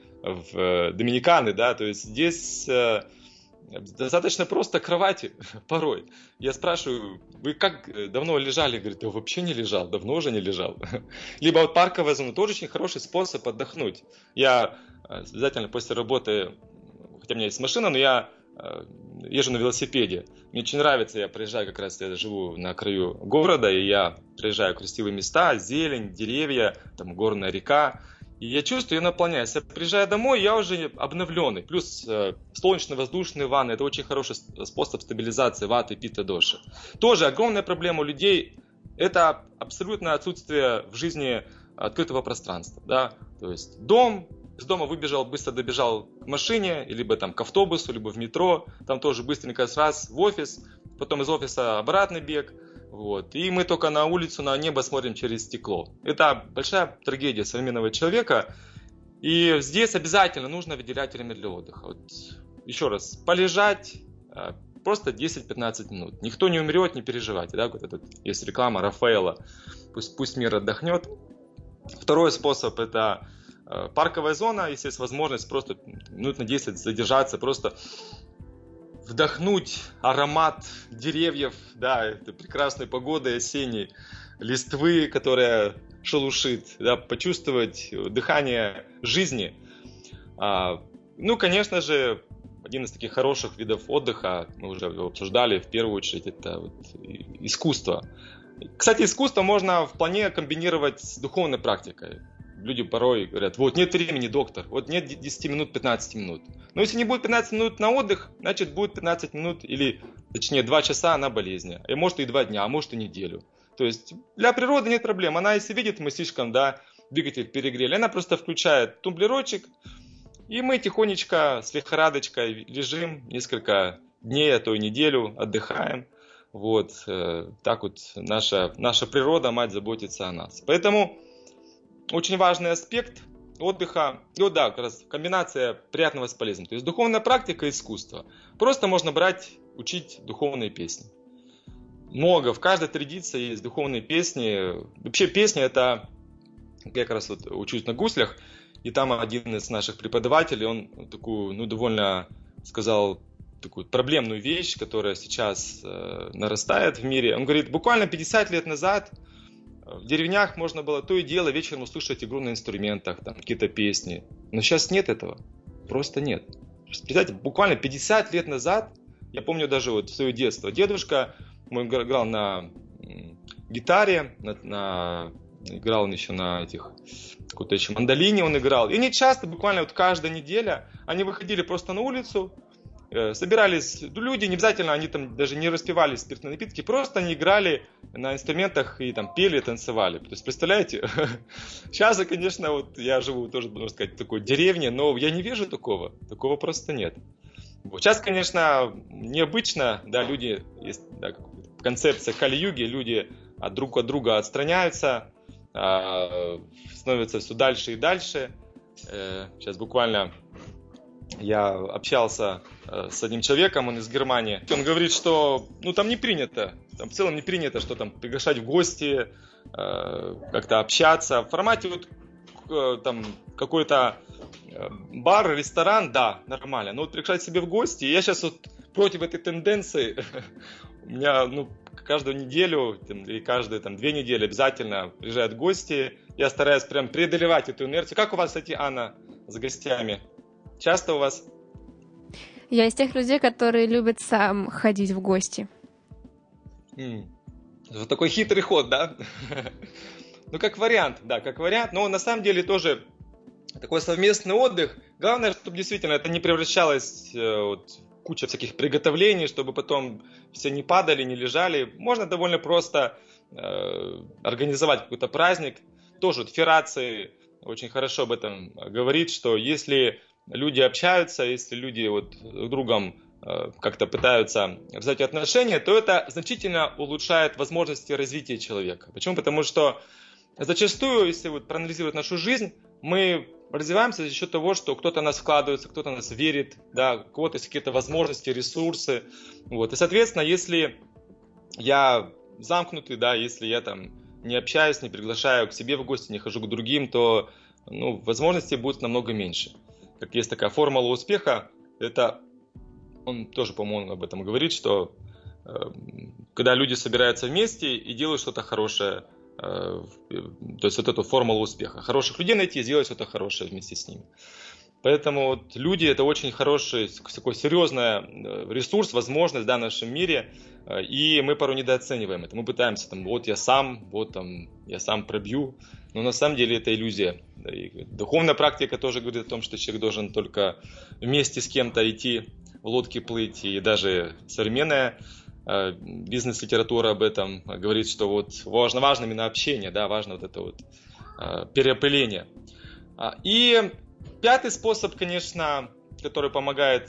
в Доминиканы, да, то есть здесь... достаточно просто кровати порой. Я спрашиваю: вы как давно лежали? Говорит: да вообще не лежал, давно уже не лежал. Либо вот парковая зона тоже очень хороший способ отдохнуть. Я обязательно после работы, хотя у меня есть машина, но я езжу на велосипеде. Мне очень нравится, я проезжаю, как раз я живу на краю города, и я проезжаю красивые места, зелень, деревья, там горная река. И я чувствую, я наполняюсь. Я приезжаю домой, я уже обновленный. Плюс солнечно-воздушные ванны – это очень хороший способ стабилизации ваты, пита, доши. Тоже огромная проблема у людей – это абсолютное отсутствие в жизни открытого пространства. Да? То есть из дома выбежал, быстро добежал к машине, либо там к автобусу, либо в метро. Там тоже быстренько раз в офис, потом из офиса обратный бег. Вот. И мы только на улицу, на небо смотрим через стекло. Это большая трагедия современного человека. И здесь обязательно нужно выделять время для отдыха. Вот. Еще раз, полежать просто 10-15 минут. Никто не умрет, не переживайте. Да? Вот это, есть реклама Рафаэла. Пусть мир отдохнет. Второй способ – это парковая зона. Если есть возможность просто минут на 10 задержаться, просто вдохнуть аромат деревьев, да, это прекрасной погоды осенней, листвы, которая шелушит, да, почувствовать дыхание жизни. Ну, конечно же, один из таких хороших видов отдыха, мы уже его обсуждали, в первую очередь, это вот искусство. Кстати, искусство можно вполне комбинировать с духовной практикой. Люди порой говорят: вот нет времени, доктор, вот нет 10 минут, 15 минут. Но если не будет 15 минут на отдых, значит будет 15 минут или, точнее, 2 часа на болезни. И может и 2 дня, а может и неделю. То есть для природы нет проблем. Она, если видит, мы слишком, да, двигатель перегрели, она просто включает тумблерочек, и мы тихонечко с лихорадочкой лежим несколько дней, а то и неделю, отдыхаем. Вот, так вот наша природа, мать, заботится о нас. Поэтому очень важный аспект отдыха, и вот да, как раз комбинация приятного с полезным. То есть духовная практика и искусство. Просто можно брать, учить духовные песни. Много, в каждой традиции есть духовные песни. Вообще песни это, я как раз вот учусь на гуслях, и там один из наших преподавателей, он такую, ну, довольно сказал, такую проблемную вещь, которая сейчас нарастает в мире. Он говорит: буквально 50 лет назад в деревнях можно было то и дело вечером услышать игру на инструментах, там какие-то песни. Но сейчас нет этого. Просто нет. Представляете, буквально 50 лет назад, я помню даже вот свое детство, дедушка мой играл на гитаре, играл он еще на этих, какой-то еще мандолине он играл. И они часто, буквально вот каждая неделя, они выходили просто на улицу, собирались люди, не обязательно они там даже не распивали спиртные напитки, просто они играли на инструментах и там пели, танцевали. То есть, представляете, сейчас же, конечно, вот я живу тоже, можно сказать, в такой деревне, но я не вижу такого просто нет. Вот. Сейчас, конечно, необычно, да, люди, есть да, концепция Кали-юги, люди друг от друга отстраняются, становятся все дальше и дальше. Сейчас буквально я общался с одним человеком, он из Германии. Он говорит, что там не принято, там в целом не принято, что там приглашать в гости, как-то общаться. В формате вот там какой-то бар, ресторан, да, нормально. Но вот приглашать себе в гости, я сейчас вот против этой тенденции. У меня, каждую неделю или каждые 2 недели обязательно приезжают гости. Я стараюсь прям преодолевать эту инерцию. Как у вас, кстати, Анна, с гостями? Часто у вас? Я из тех людей, которые любят сам ходить в гости. Вот такой хитрый ход, да? Как вариант, да, как вариант. Но на самом деле тоже такой совместный отдых. Главное, чтобы действительно это не превращалось в кучу всяких приготовлений, чтобы потом все не падали, не лежали. Можно довольно просто организовать какой-то праздник. Тоже Ферраци очень хорошо об этом говорит, что если люди общаются, если люди друг другом как-то пытаются взять отношения, то это значительно улучшает возможности развития человека. Почему? Потому что зачастую, если проанализировать нашу жизнь, мы развиваемся за счет того, что кто-то в нас вкладывается, кто-то в нас верит, да, у кого-то есть какие-то возможности, ресурсы. И, соответственно, если я замкнутый, да, если я не общаюсь, не приглашаю к себе в гости, не хожу к другим, то возможностей будет намного меньше. Как есть такая формула успеха, это он тоже, по-моему, об этом говорит, что когда люди собираются вместе и делают что-то хорошее, то есть вот эту формулу успеха. Хороших людей найти и сделать что-то хорошее вместе с ними. Поэтому люди это очень хороший, такой серьезный ресурс, возможность в нашем мире, и мы порой недооцениваем это. Мы пытаемся, я сам пробью, но на самом деле это иллюзия. И духовная практика тоже говорит о том, что человек должен только вместе с кем-то идти, в лодке плыть, и даже современная бизнес-литература об этом говорит, что важно именно общение, да, важно переопыление. И 5-й способ, конечно, который помогает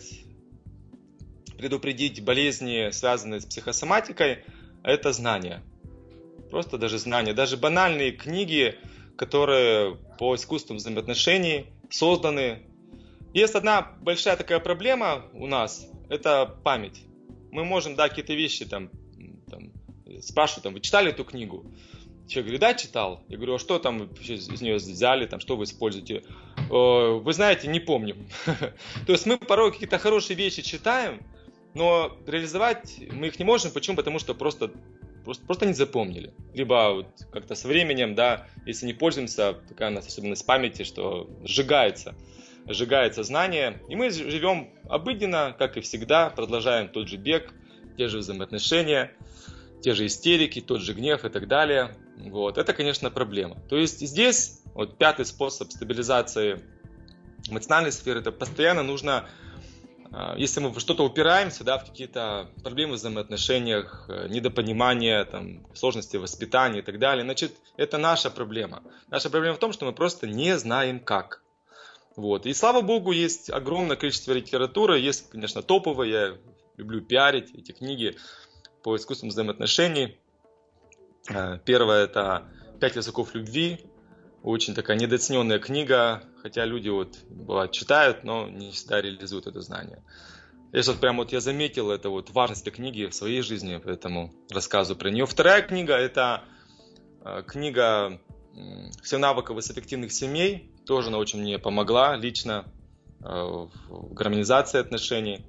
предупредить болезни, связанные с психосоматикой, это знания. Просто даже знания. Даже банальные книги, которые по искусству взаимоотношений созданы. Есть одна большая такая проблема у нас, это память. Мы можем, какие-то вещи спрашивают, вы читали эту книгу? Человек говорит, да, читал. Я говорю, а что там из нее взяли, что вы используете? Вы знаете, не помним. То есть мы порой какие-то хорошие вещи читаем, но реализовать мы их не можем. Почему? Потому что просто не запомнили. Либо как-то со временем, да, если не пользуемся, такая у нас особенность памяти, что сжигается знание. И мы живем обыденно, как и всегда, продолжаем тот же бег, те же взаимоотношения, те же истерики, тот же гнев и так далее. Это, конечно, проблема. То есть здесь 5-й способ стабилизации эмоциональной сферы, это постоянно нужно, если мы во что-то упираемся, да, в какие-то проблемы в взаимоотношениях, недопонимание, сложности воспитания и так далее, значит, это наша проблема. Наша проблема в том, что мы просто не знаем как. И слава богу, есть огромное количество литературы, есть, конечно, топовые, я люблю пиарить эти книги по искусству взаимоотношений. Первое – это «5 языков любви», очень такая недооцененная книга, хотя люди бывает читают, но не всегда реализуют это знание. Я заметил это важность этой книги в своей жизни, поэтому рассказываю про нее. Вторая книга – это книга «7 навыков эффективных семей». Тоже она очень мне помогла лично в гармонизации отношений.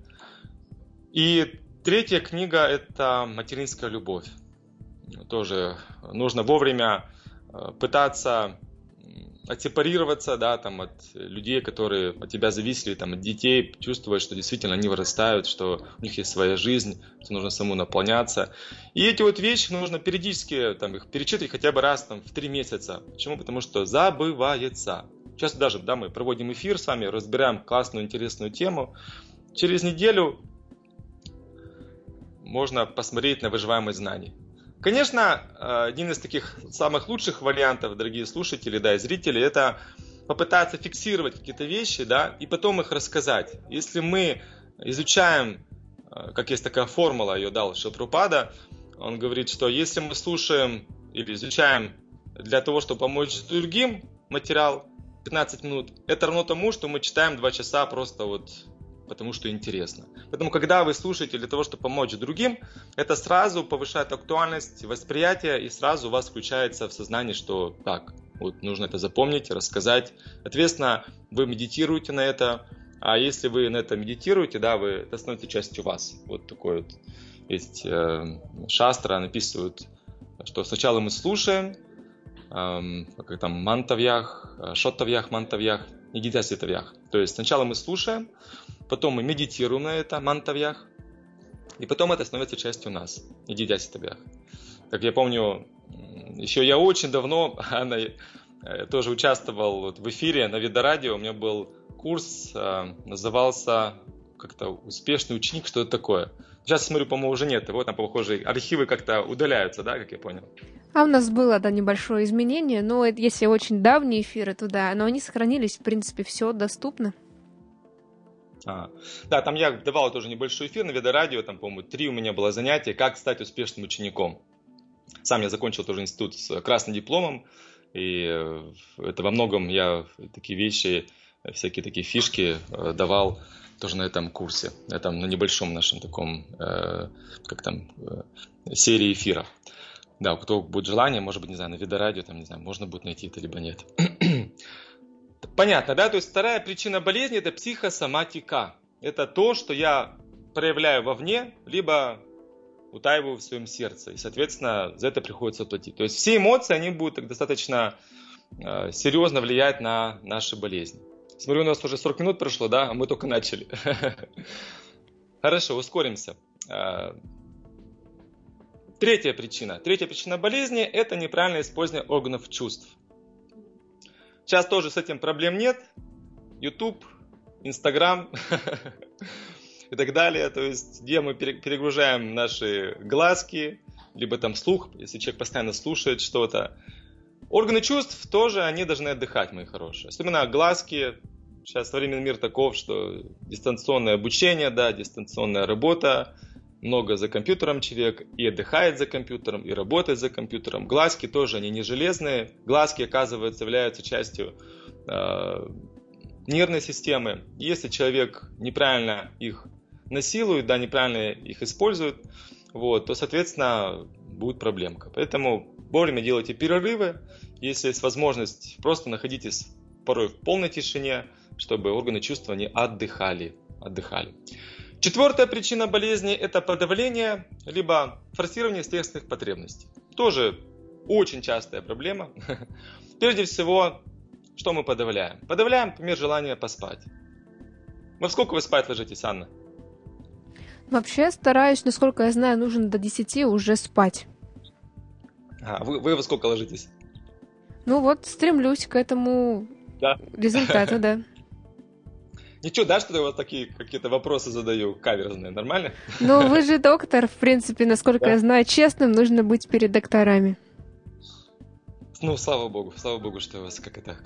И 3-я книга – это «Материнская любовь». Тоже нужно вовремя пытаться отсепарироваться, да, от людей, которые от тебя зависели, от детей, чувствовать, что действительно они вырастают, что у них есть своя жизнь, что нужно самому наполняться. И эти вещи нужно периодически их перечитывать хотя бы раз в 3 месяца. Почему? Потому что забывается. Часто даже мы проводим эфир с вами, разбираем классную, интересную тему, через неделю можно посмотреть на выживаемость знаний. Конечно, один из таких самых лучших вариантов, дорогие слушатели, да, и зрители, это попытаться фиксировать какие-то вещи, да, и потом их рассказать. Если мы изучаем, как есть такая формула, ее дал Шрила Прабхупада, он говорит, что если мы слушаем или изучаем для того, чтобы помочь другим материал 15 минут, это равно тому, что мы читаем 2 часа просто вот потому, что интересно. Поэтому, когда вы слушаете для того, чтобы помочь другим, это сразу повышает актуальность восприятия и сразу у вас включается в сознание, что так, вот нужно это запомнить, рассказать. Соответственно, вы медитируете на это, а если вы на это медитируете, да, это становится частью вас. Вот такой вот есть шастра, написывают, что сначала мы слушаем, как там, мантавьях, шоттавьях, мантавьях, и гидяситавьях. То есть сначала мы слушаем, потом мы медитируем на это, мантавьях, и потом это становится частью нас, и гидяситавьях. Как я помню, еще я очень давно тоже участвовал в эфире на Веда-радио, у меня был курс, назывался как-то «Успешный ученик», что это такое. Сейчас смотрю, по-моему, уже нет. Вот там, похоже, архивы как-то удаляются, да, как я понял. А у нас было, да, небольшое изменение, но если очень давние эфиры, то да, но они сохранились, в принципе, все доступно. Да, там я давал тоже небольшой эфир на Веда-радио, там, по-моему, 3 у меня было занятия, как стать успешным учеником. Сам я закончил тоже институт с красным дипломом, и это во многом я такие вещи, всякие такие фишки давал тоже на этом курсе, на небольшом нашем таком, серии эфиров. Да, у кого будет желание, может быть, не знаю, на Веда-радио, там, не знаю, можно будет найти это, либо нет. Понятно, да? То есть вторая причина болезни – это психосоматика. Это то, что я проявляю вовне, либо утаиваю в своем сердце. И, соответственно, за это приходится платить. То есть все эмоции, они будут достаточно серьезно влиять на наши болезни. Смотрю, у нас уже 40 минут прошло, да? А мы только начали. Хорошо, ускоримся. Третья причина болезни – это неправильное использование органов чувств. Сейчас тоже с этим проблем нет. YouTube, Instagram и так далее. То есть, где мы перегружаем наши глазки, либо там слух, если человек постоянно слушает что-то. Органы чувств тоже, они должны отдыхать, мои хорошие. Особенно глазки. Сейчас современный мир таков, что дистанционное обучение, да, дистанционная работа. Много за компьютером человек и отдыхает за компьютером, и работает за компьютером. Глазки тоже, они не железные. Глазки, оказывается, являются частью нервной системы. Если человек неправильно их насилует, да, неправильно их использует, вот, то, соответственно, будет проблемка. Поэтому вовремя делайте перерывы. Если есть возможность, просто находитесь порой в полной тишине, чтобы органы чувств не отдыхали. Четвертая причина болезни – это подавление, либо форсирование естественных потребностей. Тоже очень частая проблема. Прежде всего, что мы подавляем? Подавляем, например, желание поспать. Во сколько вы спать ложитесь, Анна? Вообще стараюсь, насколько я знаю, нужно до 10 уже спать. Вы во сколько ложитесь? Ну вот, стремлюсь к этому результату, да. Ничего, да, что я вот такие какие-то вопросы задаю каверзные, нормально? Ну, вы же доктор, в принципе, насколько я знаю, честным нужно быть перед докторами. Ну, слава богу, что я вас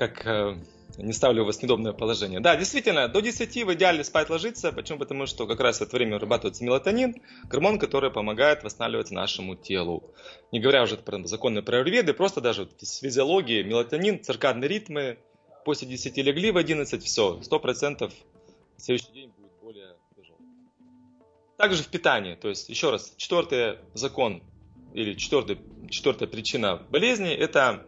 не ставлю вас в неудобное положение. Да, действительно, до 10 в идеале спать ложиться. Почему? Потому что как раз в это время вырабатывается мелатонин, гормон, который помогает восстанавливаться нашему телу. Не говоря уже про законы про аюрведы, просто даже вот с физиологии, мелатонин, циркадные ритмы. После 10 легли в 11, все, 100% следующий день будет более тяжелый. Также в питании, то есть, еще раз, четвертый закон или четвертая причина болезни – это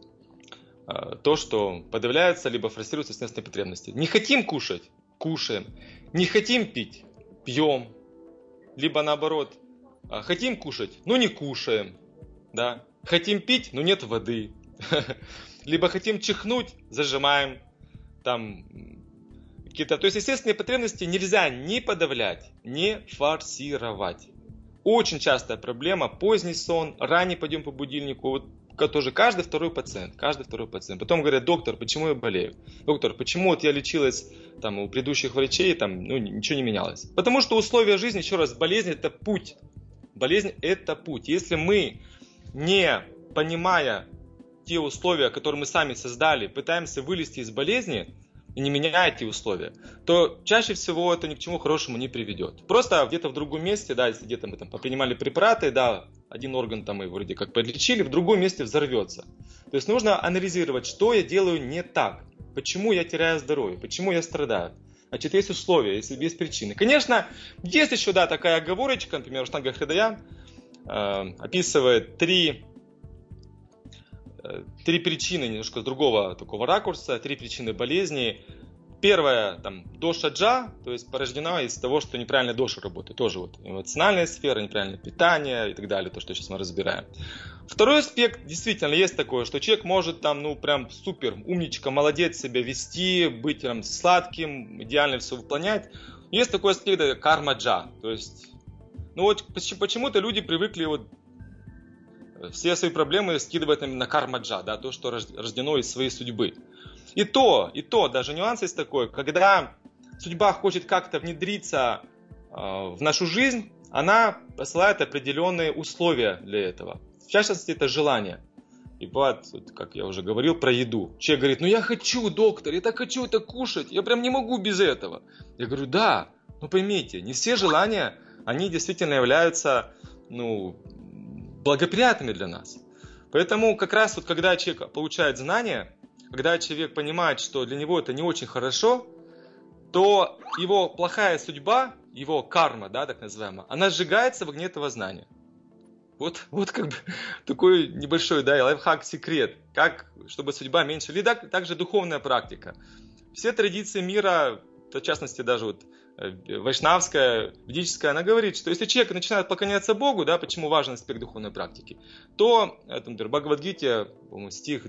то, что подавляются либо форсируются естественные потребности. Не хотим кушать – кушаем. Не хотим пить – пьем. Либо наоборот, хотим кушать, но не кушаем. Да? Хотим пить, но нет воды. Либо хотим чихнуть, зажимаем. Там какие-то. То есть естественные потребности нельзя ни подавлять, ни форсировать. Очень частая проблема. Поздний сон, ранний подъем по будильнику. Вот тоже каждый второй пациент. Потом говорят: доктор, почему я болею? Доктор, почему вот я лечилась там, у предыдущих врачей, там, ничего не менялось? Потому что условия жизни, еще раз, болезнь это путь. Болезнь это путь. Если мы, не понимая те условия, которые мы сами создали, пытаемся вылезти из болезни и не меняя эти условия, то чаще всего это ни к чему хорошему не приведет. Просто где-то в другом месте, да, если где-то мы там попринимали препараты, да, один орган там мы вроде как подлечили, в другом месте взорвется. То есть нужно анализировать, что я делаю не так, почему я теряю здоровье, почему я страдаю. Значит, есть условия, есть причины. Конечно, есть еще, да, такая оговорочка, например, Аштанга Хридая описывает три причины немножко с другого такого ракурса, 3 причины болезни. Первая, там, доша джа, то есть порождена из того, что неправильно доша работает. Тоже вот эмоциональная сфера, неправильное питание и так далее, то, что сейчас мы разбираем. Второй аспект, действительно, есть такое, что человек может там, прям супер, умничка, молодец себя вести, быть там сладким, идеально все выполнять. Есть такой аспект карма джа, то есть, вот почему-то люди привыкли вот все свои проблемы скидывать на карма-джа, да, то, что рождено из своей судьбы. И то, даже нюанс есть такой, когда судьба хочет как-то внедриться в нашу жизнь, она посылает определенные условия для этого. В частности, это желание. И бывает, как я уже говорил, про еду. Человек говорит: я хочу, доктор, я так хочу это кушать, я прям не могу без этого. Я говорю: да, но поймите, не все желания, они действительно являются, благоприятными для нас. Поэтому как раз вот когда человек получает знания, когда человек понимает, что для него это не очень хорошо, то его плохая судьба, его карма, да, так называемая, она сжигается в огне этого знания. Вот как бы такой небольшой, да, лайфхак, секрет, как, чтобы судьба меньше. Или также духовная практика. Все традиции мира, в частности даже вот вайшнавская, ведическая, она говорит, что если человек начинает поклоняться Богу, да, почему важен аспект духовной практики, то, например, в Бхагавад-гите, стих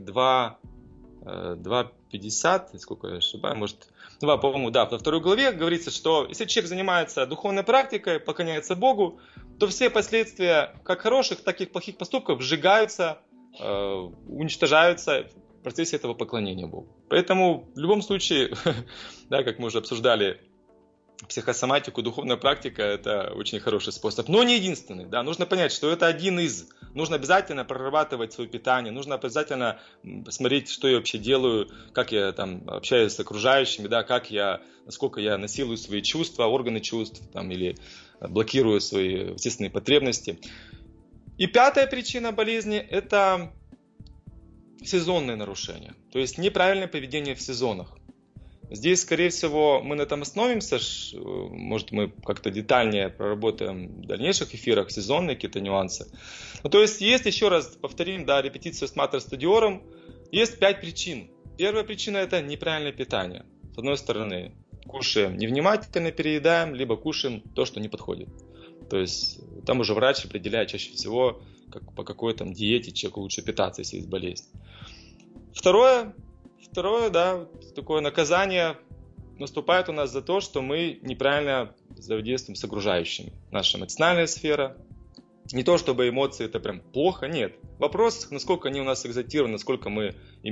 2.50, сколько я ошибаюсь, может, 2, по-моему, да, во 2 главе говорится, что если человек занимается духовной практикой, поклоняется Богу, то все последствия как хороших, так и плохих поступков сжигаются, уничтожаются в процессе этого поклонения Богу. Поэтому в любом случае, да, как мы уже обсуждали, психосоматику, духовная практика – это очень хороший способ, но не единственный. Да? Нужно понять, что это один из. Нужно обязательно прорабатывать свое питание, нужно обязательно смотреть, что я вообще делаю, как я там общаюсь с окружающими, да, насколько я насилую свои чувства, органы чувств там, или блокирую свои естественные потребности. И 5-я причина болезни – это сезонные нарушения, то есть неправильное поведение в сезонах. Здесь, скорее всего, мы на этом остановимся, может, мы как-то детальнее проработаем в дальнейших эфирах сезонные какие-то нюансы. То есть, еще раз повторим, да, репетицию с Матер Студиором, есть 5 причин. Первая причина – это неправильное питание. С одной стороны, кушаем невнимательно, переедаем, либо кушаем то, что не подходит. То есть, там уже врач определяет чаще всего, по какой там диете человеку лучше питаться, если есть болезнь. Второе, да, такое наказание наступает у нас за то, что мы неправильно взаимодействуем с окружающими. Наша эмоциональная сфера. Не то, чтобы эмоции это прям плохо, нет. Вопрос, насколько они у нас экзальтированы, насколько мы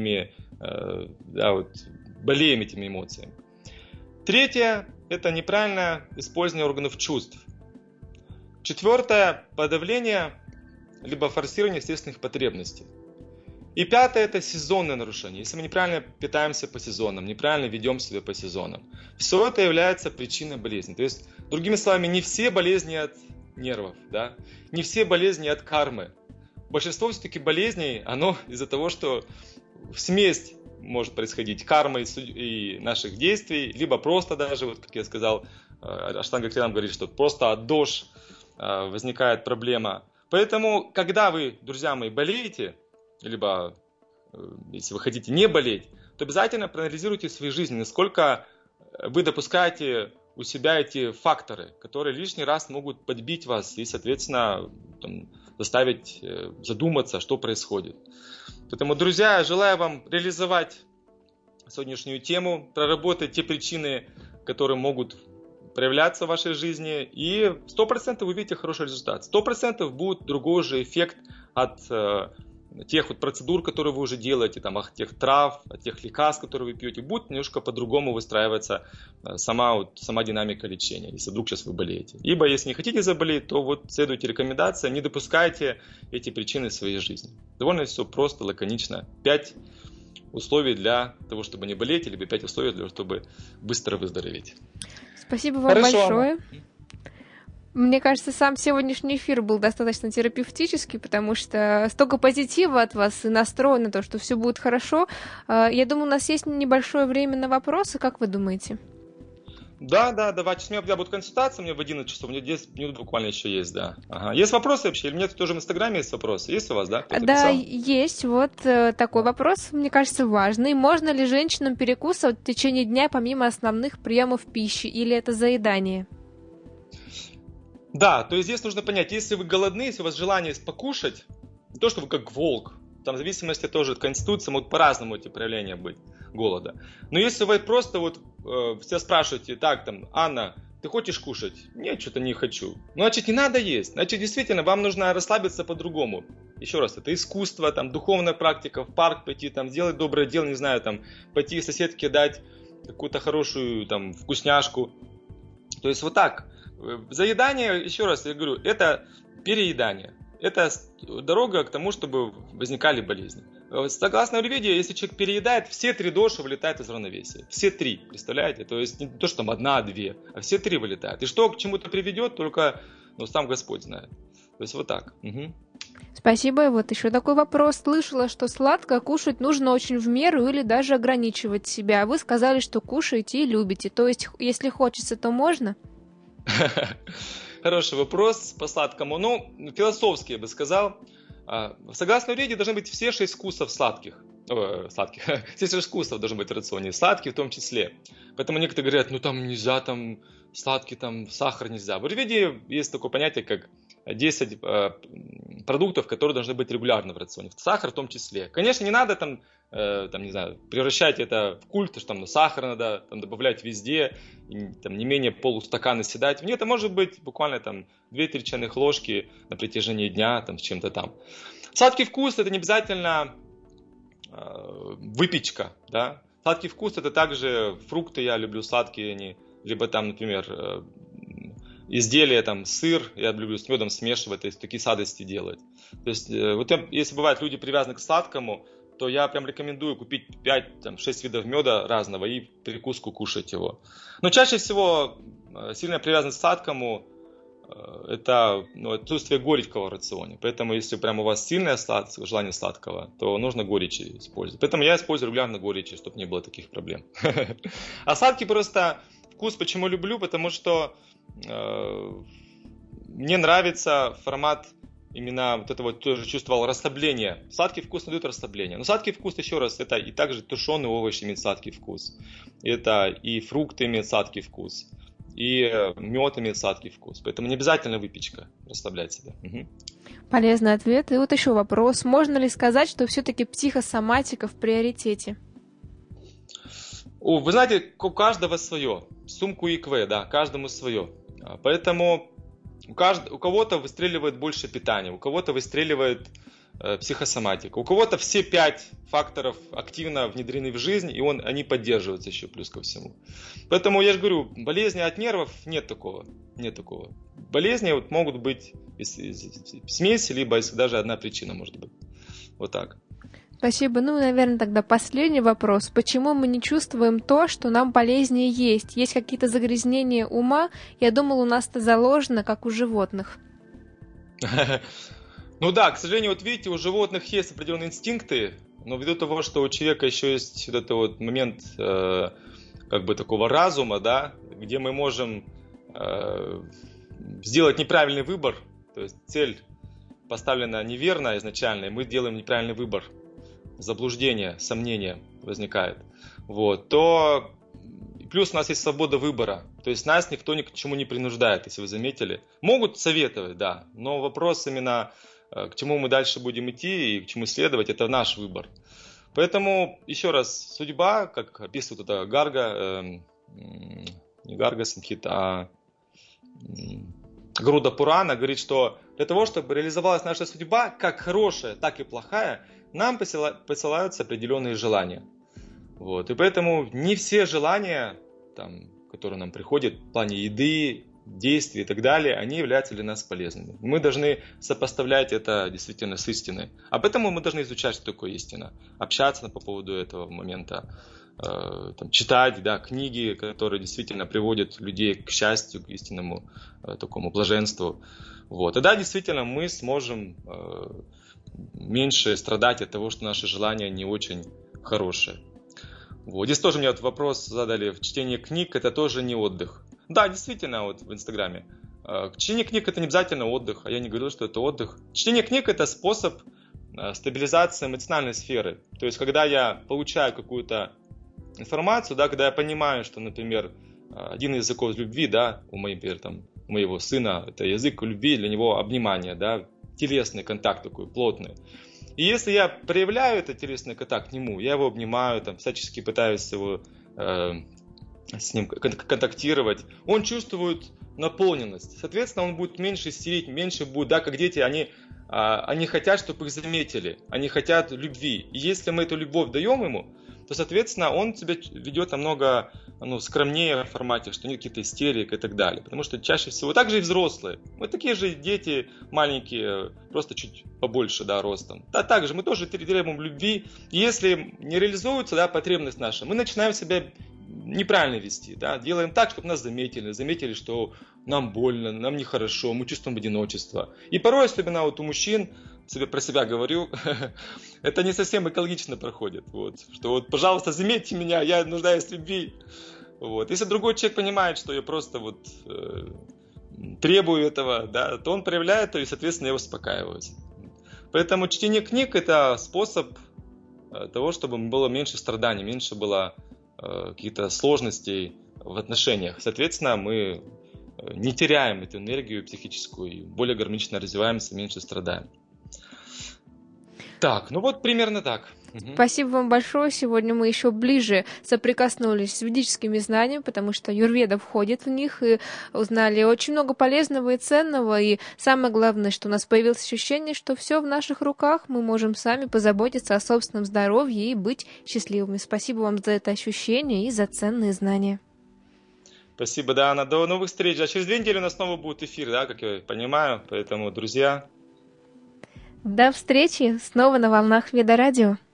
болеем этими эмоциями. Третье – это неправильное использование органов чувств. Четвертое – подавление либо форсирование естественных потребностей. И 5-е – это сезонное нарушение. Если мы неправильно питаемся по сезонам, неправильно ведем себя по сезонам, все это является причиной болезни. То есть, другими словами, не все болезни от нервов, да? Не все болезни от кармы. Большинство все-таки болезней, оно из-за того, что смесь может происходить кармы и наших действий, либо просто даже, вот как я сказал, Аштанга Кринам говорит, что просто от дош возникает проблема. Поэтому, когда вы, друзья мои, болеете, либо если вы хотите не болеть, то обязательно проанализируйте свои жизни, насколько вы допускаете у себя эти факторы, которые лишний раз могут подбить вас и, соответственно, заставить задуматься, что происходит. Поэтому, друзья, желаю вам реализовать сегодняшнюю тему, проработать те причины, которые могут проявляться в вашей жизни, и 100% вы увидите хороший результат. 100% будет другой же эффект от тех вот процедур, которые вы уже делаете, там, от тех трав, от тех лекарств, которые вы пьете, будет немножко по-другому выстраиваться сама динамика лечения, если вдруг сейчас вы болеете. Ибо если не хотите заболеть, то вот следуйте рекомендациям, не допускайте эти причины в своей жизни. Довольно все просто, лаконично. 5 условий для того, чтобы не болеть, либо 5 условий для того, чтобы быстро выздороветь. Спасибо вам большое. Мне кажется, сам сегодняшний эфир был достаточно терапевтический, потому что столько позитива от вас и настроя на то, что все будет хорошо. Я думаю, у нас есть небольшое время на вопросы. Как вы думаете? Да, давайте. У меня будет консультация, у меня в 11 часов, у меня 10 минут буквально еще есть, да. Ага. Есть вопросы вообще? Или нет, тоже в Инстаграме есть вопросы? Есть у вас, да? Кто-то да, писал? Есть. Вот такой вопрос, мне кажется, важный. Можно ли женщинам перекусывать в течение дня помимо основных приемов пищи, или это заедание? Да, то есть здесь нужно понять, если вы голодны, если у вас желание есть покушать, то, что вы как волк, там в зависимости тоже от конституции могут по-разному эти проявления быть голода. Но если вы просто вот все спрашиваете, так, там, Анна, ты хочешь кушать? Нет, что-то не хочу. Значит, не надо есть. Значит, действительно, вам нужно расслабиться по-другому. Еще раз, это искусство, там, духовная практика, в парк пойти, там, сделать доброе дело, не знаю, там, пойти соседке дать какую-то хорошую, там, вкусняшку. То есть вот так. Заедание, еще раз я говорю, это переедание. Это дорога к тому, чтобы возникали болезни. Согласно аюрведе, если человек переедает, все 3 доши вылетают из равновесия. Все 3, представляете? То есть не то, что там 1-2, а все 3 вылетают. И что к чему-то приведет, только сам Господь знает. То есть вот так. Угу. Спасибо. И вот еще такой вопрос. Слышала, что сладкое кушать нужно очень в меру или даже ограничивать себя. Вы сказали, что кушаете и любите. То есть, если хочется, то можно? Хороший вопрос по сладкому. Ну, философски я бы сказал. Согласно аюрведе, должны быть все 6 вкусов сладких. Все 6 вкусов должны быть в рационе. Сладкие в том числе. Поэтому некоторые говорят, ну там нельзя, там сладкий, там сахар нельзя. В аюрведе есть такое понятие, как 10 продуктов, которые должны быть регулярно в рационе. Сахар в том числе. Конечно, не надо там не знаю, превращать это в культ, что там сахар надо там добавлять везде, там, не менее полустакана съедать. Нет, это может быть буквально там 2-3 чайных ложки на протяжении дня, там, с чем-то там. Сладкий вкус — это не обязательно выпечка, да. Сладкий вкус — это также фрукты, я люблю сладкие они, либо там, например, изделия, там, сыр, я люблю с медом смешивать, то есть такие сладости делать. То есть, вот если бывают люди привязаны к сладкому, то я прям рекомендую купить 5-6 видов меда разного и перекуску кушать его. Но чаще всего сильная привязанность к сладкому – это отсутствие горького в рационе. Поэтому если прям у вас сильное желание сладкого, то нужно горечи использовать. Поэтому я использую регулярно горечи, чтобы не было таких проблем. А сладкий просто вкус почему люблю? Потому что мне нравится формат именно вот это вот тоже чувствовал расслабление. Сладкий вкус дает расслабление. Но сладкий вкус, еще раз, это и также тушеные овощи имеют сладкий вкус. Это и фрукты имеют сладкий вкус. И мед имеет сладкий вкус. Поэтому не обязательно выпечка расслаблять себя. Угу. Полезный ответ. И вот еще вопрос. Можно ли сказать, что все-таки психосоматика в приоритете? Вы знаете, у каждого свое. Сумку ИКВ, да, каждому свое. Поэтому у кого-то выстреливает больше питания, у кого-то выстреливает психосоматика, у кого-то все 5 факторов активно внедрены в жизнь, и они поддерживаются еще плюс ко всему. Поэтому я же говорю, болезни от нервов нет такого. Болезни вот могут быть смесь, либо если даже одна причина может быть. Вот так. Спасибо. Ну, наверное, тогда последний вопрос. Почему мы не чувствуем то, что нам полезнее есть? Есть какие-то загрязнения ума? Я думал, у нас это заложено, как у животных. Ну да, к сожалению, вот видите, у животных есть определенные инстинкты, но ввиду того, что у человека еще есть вот этот вот момент как бы такого разума, да, где мы можем сделать неправильный выбор, то есть цель поставлена неверно изначально, и мы делаем неправильный выбор. Заблуждение, сомнение возникает, вот, то плюс у нас есть свобода выбора, то есть нас никто ни к чему не принуждает, если вы заметили. Могут советовать, да, но вопрос именно, к чему мы дальше будем идти и к чему следовать, это наш выбор. Поэтому, еще раз, судьба, как описывает это Гарга, не Гарга Самхита, а Гаруда Пурана, говорит, что для того, чтобы реализовалась наша судьба, как хорошая, так и плохая, нам посылаются определенные желания. Вот. И поэтому не все желания, там, которые нам приходят в плане еды, действий и так далее, они являются для нас полезными. Мы должны сопоставлять это действительно с истиной. А поэтому мы должны изучать, что такое истина, общаться по поводу этого момента, там, читать, да, книги, которые действительно приводят людей к счастью, к истинному такому блаженству. Вот. Тогда действительно мы сможем меньше страдать от того, что наши желания не очень хорошие. Вот. Здесь тоже мне вот вопрос задали. Чтение книг — это тоже не отдых. Да, действительно, вот в Инстаграме. Чтение книг — это не обязательно отдых, а я не говорю, что это отдых. Чтение книг — это способ стабилизации эмоциональной сферы. То есть, когда я получаю какую-то информацию, да, когда я понимаю, что, например, один из языков любви, да, у моего сына, это язык любви, для него обнимание, да, телесный контакт такой плотный. И если я проявляю этот телесный контакт к нему, я его обнимаю, там, всячески пытаюсь его с ним контактировать, он чувствует наполненность. Соответственно, он будет меньше истерить, меньше будет, да, как дети, они хотят, чтобы их заметили, они хотят любви. И если мы эту любовь даем ему, то, соответственно, он себя ведет намного скромнее в формате, что нет каких-то истерик и так далее. Потому что чаще всего, также и взрослые, мы такие же дети маленькие, просто чуть побольше, да, ростом. Да, также мы тоже требуем любви. И если не реализуется, да, потребность наша, мы начинаем себя неправильно вести, да, делаем так, чтобы нас заметили, что нам больно, нам нехорошо, мы чувствуем одиночество. И порой, особенно вот у мужчин, про себя говорю, это не совсем экологично проходит. Вот, что вот, пожалуйста, заметьте меня, я нуждаюсь в любви. Вот. Если другой человек понимает, что я просто вот требую этого, да, то он проявляет это, и, соответственно, я успокаиваюсь. Поэтому чтение книг — это способ того, чтобы было меньше страданий, меньше было каких-то сложностей в отношениях. Соответственно, мы не теряем эту энергию психическую, и более гармонично развиваемся, меньше страдаем. Так, ну вот примерно так. Спасибо вам большое. Сегодня мы еще ближе соприкоснулись с ведическими знаниями, потому что аюрведа входит в них, и узнали очень много полезного и ценного. И самое главное, что у нас появилось ощущение, что все в наших руках, мы можем сами позаботиться о собственном здоровье и быть счастливыми. Спасибо вам за это ощущение и за ценные знания. Спасибо, Дана. До новых встреч. А через 2 недели у нас снова будет эфир, да, как я понимаю. Поэтому, друзья... До встречи снова на волнах Веда Радио.